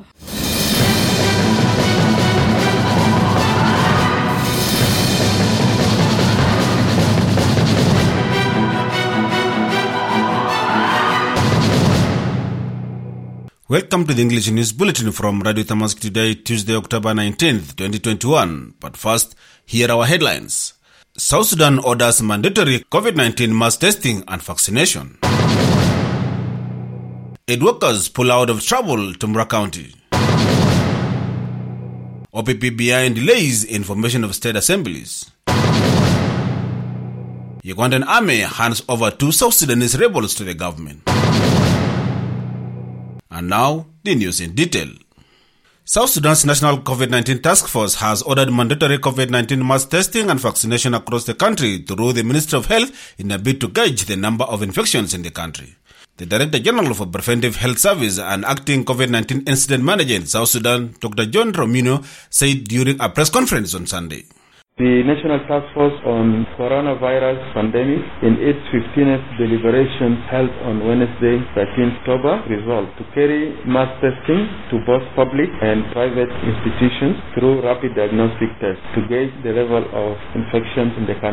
Welcome to the English News Bulletin from Radio Tamask today, Tuesday, October 19th, 2021. But first, here are our headlines. South Sudan orders mandatory COVID-19 mass testing and vaccination. Aid workers pull out of trouble to Mura County. OPP behind delays in formation of state assemblies. Ugandan army hands over 2 South Sudanese rebels to the government. And now, the news in detail. South Sudan's National COVID-19 Task Force has ordered mandatory COVID-19 mass testing and vaccination across the country through the Ministry of Health in a bid to gauge the number of infections in the country. The Director General for Preventive Health Service and Acting COVID-19 Incident Manager in South Sudan, Dr. John Romino, said during a press conference on Sunday. The National Task Force on Coronavirus Pandemic in its 15th deliberation held on Wednesday, 13 October, resolved to carry mass testing to both public and private institutions through rapid diagnostic tests to gauge the level of infections in the country.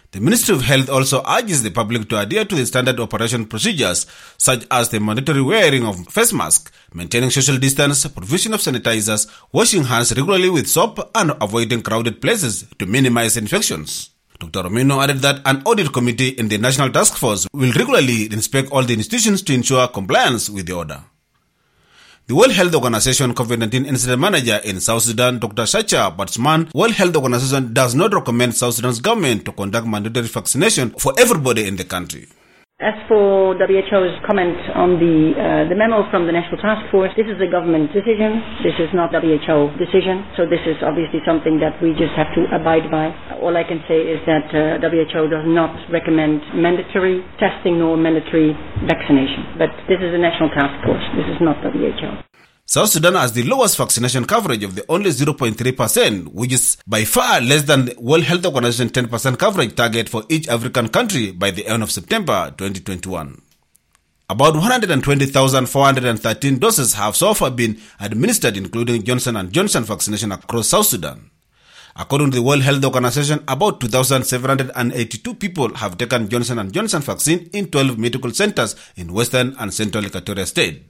The Ministry of Health also urges the public to adhere to the standard operation procedures such as the mandatory wearing of face masks, maintaining social distance, provision of sanitizers, washing hands regularly with soap and avoiding crowded places to minimize infections. Dr. Romino added that an audit committee in the National Task Force will regularly inspect all the institutions to ensure compliance with the order. The World Health Organization COVID-19 Incident Manager in South Sudan, Dr. Shacha Batsman, World Health Organization does not recommend South Sudan's government to conduct mandatory vaccination for everybody in the country. As for WHO's comment on the memo from the National Task Force, this is a government decision. This is not WHO decision. So this is obviously something that we just have to abide by. All I can say is that WHO does not recommend mandatory testing nor mandatory vaccination. But this is a National Task Force. This is not WHO. South Sudan has the lowest vaccination coverage of the only 0.3%, which is by far less than the World Health Organization 10% coverage target for each African country by the end of September 2021. About 120,413 doses have so far been administered, including Johnson & Johnson vaccination across South Sudan. According to the World Health Organization, about 2,782 people have taken Johnson & Johnson vaccine in 12 medical centers in Western and Central Equatoria State.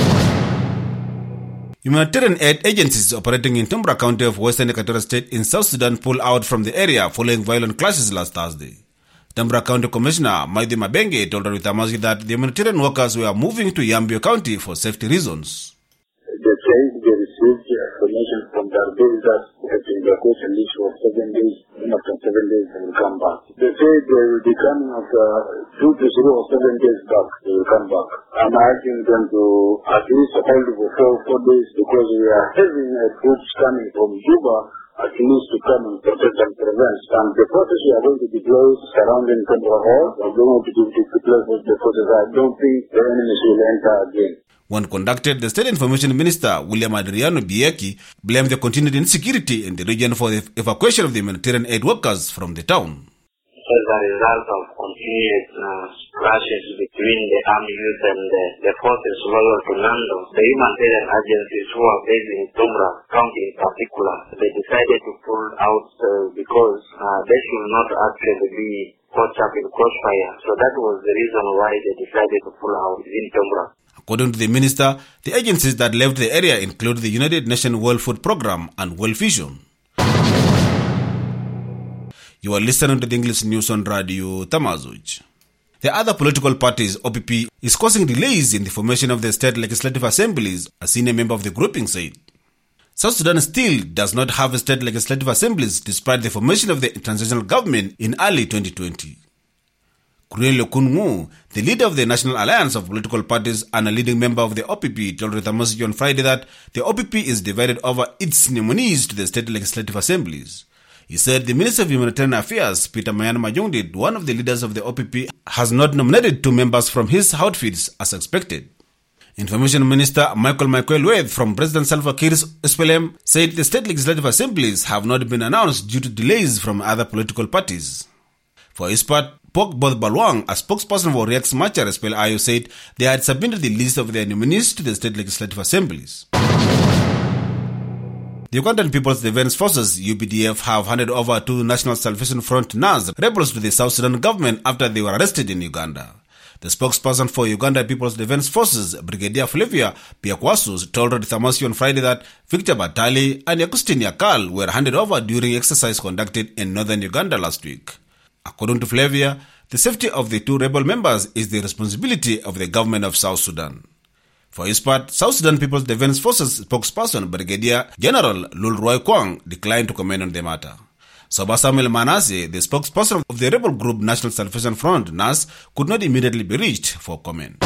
Humanitarian aid agencies operating in Tumbra County of Western Equatoria State in South Sudan pulled out from the area following violent clashes last Thursday. Tumbra County Commissioner Maidi Mabenge told Reuters Amazi that the humanitarian workers were moving to Yambio County for safety reasons. They received information from their base that have been evacuation list for 7 days, and after 7 days they will come back. They say they will be coming after 2 to 0 or 7 days back, they will come back. I'm asking them to at least hold for 4 days because we are having troops coming from Juba at least to come and protect and prevent. And the forces we are going to deploy surrounding Tumbra Hall, we are going to deploy the forces. I don't think the enemies will enter again. When conducted, the State Information Minister, William Adriano Bieki, blamed the continued insecurity in the region for the evacuation of the humanitarian aid workers from the town. As a result of continued clashes between the armed youth and the forces loyal to Nando, the humanitarian agencies who are based in Tumbra County in particular, they decided to pull out because they should not actually be caught up in crossfire. So that was the reason why they decided to pull out in Tumbra. According to the minister, the agencies that left the area include the United Nations World Food Programme and World Vision. You are listening to the English News on Radio Tamazuj. The other political parties, OPP, is causing delays in the formation of the state legislative assemblies, a senior member of the grouping said. South Sudan still does not have state legislative assemblies despite the formation of the transitional government in early 2020. Cornelio Kungu, the leader of the National Alliance of Political Parties and a leading member of the OPP, told Reuters Amazi on Friday that the OPP is divided over its nominees to the state legislative assemblies. He said the Minister of Humanitarian Affairs, Peter Mayan Majongdit, one of the leaders of the OPP, has not nominated 2 members from his outfits as expected. Information Minister Michael Wade from President Salva Kiir's SPLM said the state legislative assemblies have not been announced due to delays from other political parties. For his part, Pok Both Balwang, a spokesperson for Rex Machar SPLIO, said they had submitted the list of their nominees to the state legislative assemblies. The Ugandan People's Defense Forces, UPDF, have handed over 2 National Salvation Front NAS rebels to the South Sudan government after they were arrested in Uganda. The spokesperson for Uganda People's Defense Forces, Brigadier Flavia Piakwasu, told Reuters Amazi on Friday that Victor Batali and Agustin Yakal were handed over during exercise conducted in northern Uganda last week. According to Flavia, the safety of the 2 rebel members is the responsibility of the government of South Sudan. For his part, South Sudan People's Defense Forces spokesperson Brigadier General Lulroy Kwang declined to comment on the matter. Soba Samuel Manase, the spokesperson of the rebel group National Salvation Front, NAS, could not immediately be reached for comment.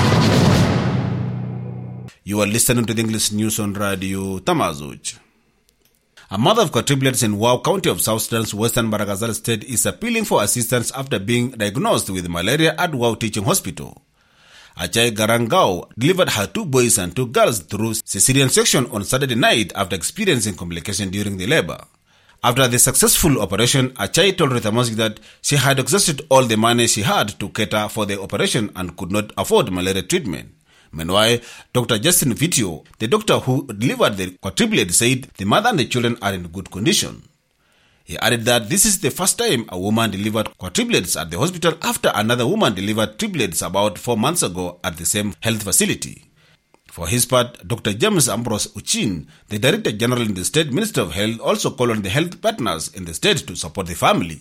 You are listening to the English News on Radio Tamazuj. A mother of quadruplets in Wau County of South Sudan's Western Baragazal State is appealing for assistance after being diagnosed with malaria at Wau Teaching Hospital. Achai Garangao delivered her 2 boys and 2 girls through cesarean section on Saturday night after experiencing complications during the labor. After the successful operation, Achai told Reuters Amazi that she had exhausted all the money she had to cater for the operation and could not afford malaria treatment. Meanwhile, Dr. Justin Vitio, the doctor who delivered the quadruplet, said the mother and the children are in good condition. He added that this is the first time a woman delivered quadruplets at the hospital after another woman delivered triplets about 4 months ago at the same health facility. For his part, Dr. James Ambrose Uchin, the Director General in the State Ministry of Health, also called on the health partners in the state to support the family.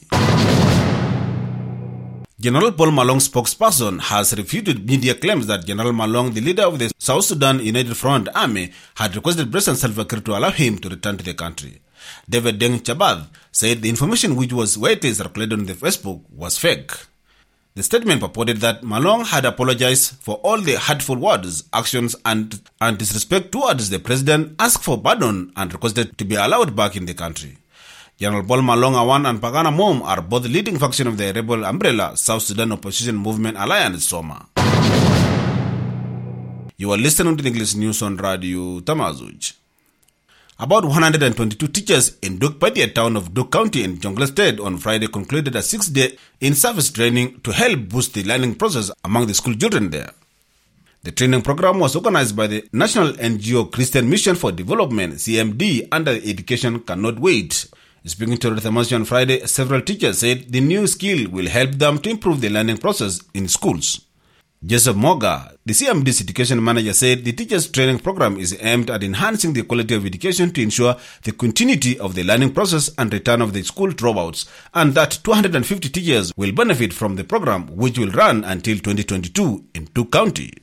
General Paul Malong's spokesperson has refuted media claims that General Malong, the leader of the South Sudan United Front Army, had requested President Salva Kiir to allow him to return to the country. David Deng Chabad said the information which was widely circulated on the Facebook was fake. The statement purported that Malong had apologized for all the hurtful words, actions and disrespect towards the president, asked for pardon and requested to be allowed back in the country. General Paul Malong Awan and Pagana Mom are both leading faction of the rebel umbrella South Sudan Opposition Movement Alliance, SOMA. You are listening to the English news on Radio Tamazuj. About 122 teachers in Duke Padia town of Duke County in Jonglei State on Friday concluded a 6-day in-service training to help boost the learning process among the school children there. The training program was organized by the National NGO Christian Mission for Development, CMD, under Education Cannot Wait. Speaking to Ruthamansi on Friday, several teachers said the new skill will help them to improve the learning process in schools. Joseph Moga, the CMD's education manager, said the teachers' training program is aimed at enhancing the quality of education to ensure the continuity of the learning process and return of the school dropouts, and that 250 teachers will benefit from the program, which will run until 2022 in Duke County.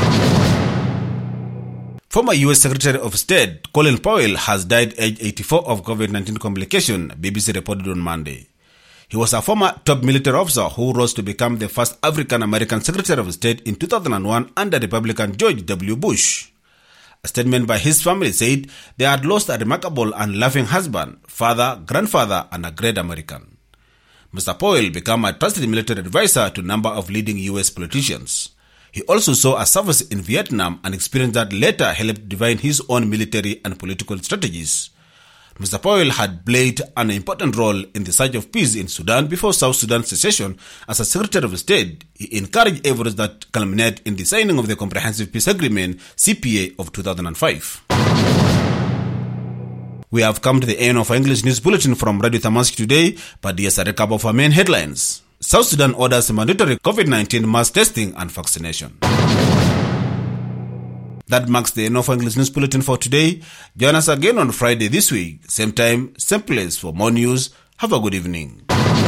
Former U.S. Secretary of State Colin Powell has died aged 84 of COVID-19 complication, BBC reported on Monday. He was a former top military officer who rose to become the first African-American Secretary of State in 2001 under Republican George W. Bush. A statement by his family said they had lost a remarkable and loving husband, father, grandfather, and a great American. Mr. Powell became a trusted military advisor to a number of leading U.S. politicians. He also saw a service in Vietnam, an experience that later helped define his own military and political strategies. Mr. Powell had played an important role in the search of peace in Sudan before South Sudan's secession. As a Secretary of State, he encouraged efforts that culminate in the signing of the Comprehensive Peace Agreement, CPA, of 2005. We have come to the end of our English News Bulletin from Radio Tamazuj today, but here's a recap of our main headlines. South Sudan orders mandatory COVID-19 mass testing and vaccination. That marks the end of our English News Bulletin for today. Join us again on Friday this week, same time, same place for more news. Have a good evening.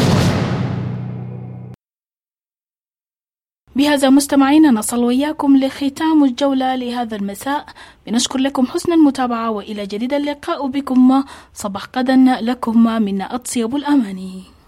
بهذا مستمعينا نصل وإياكم لختام الجولة لهذا المساء. بنشكر لكم حسن المتابعة وإلى جديد اللقاء بكم. صباح غدا لكم من أطيب الأماني.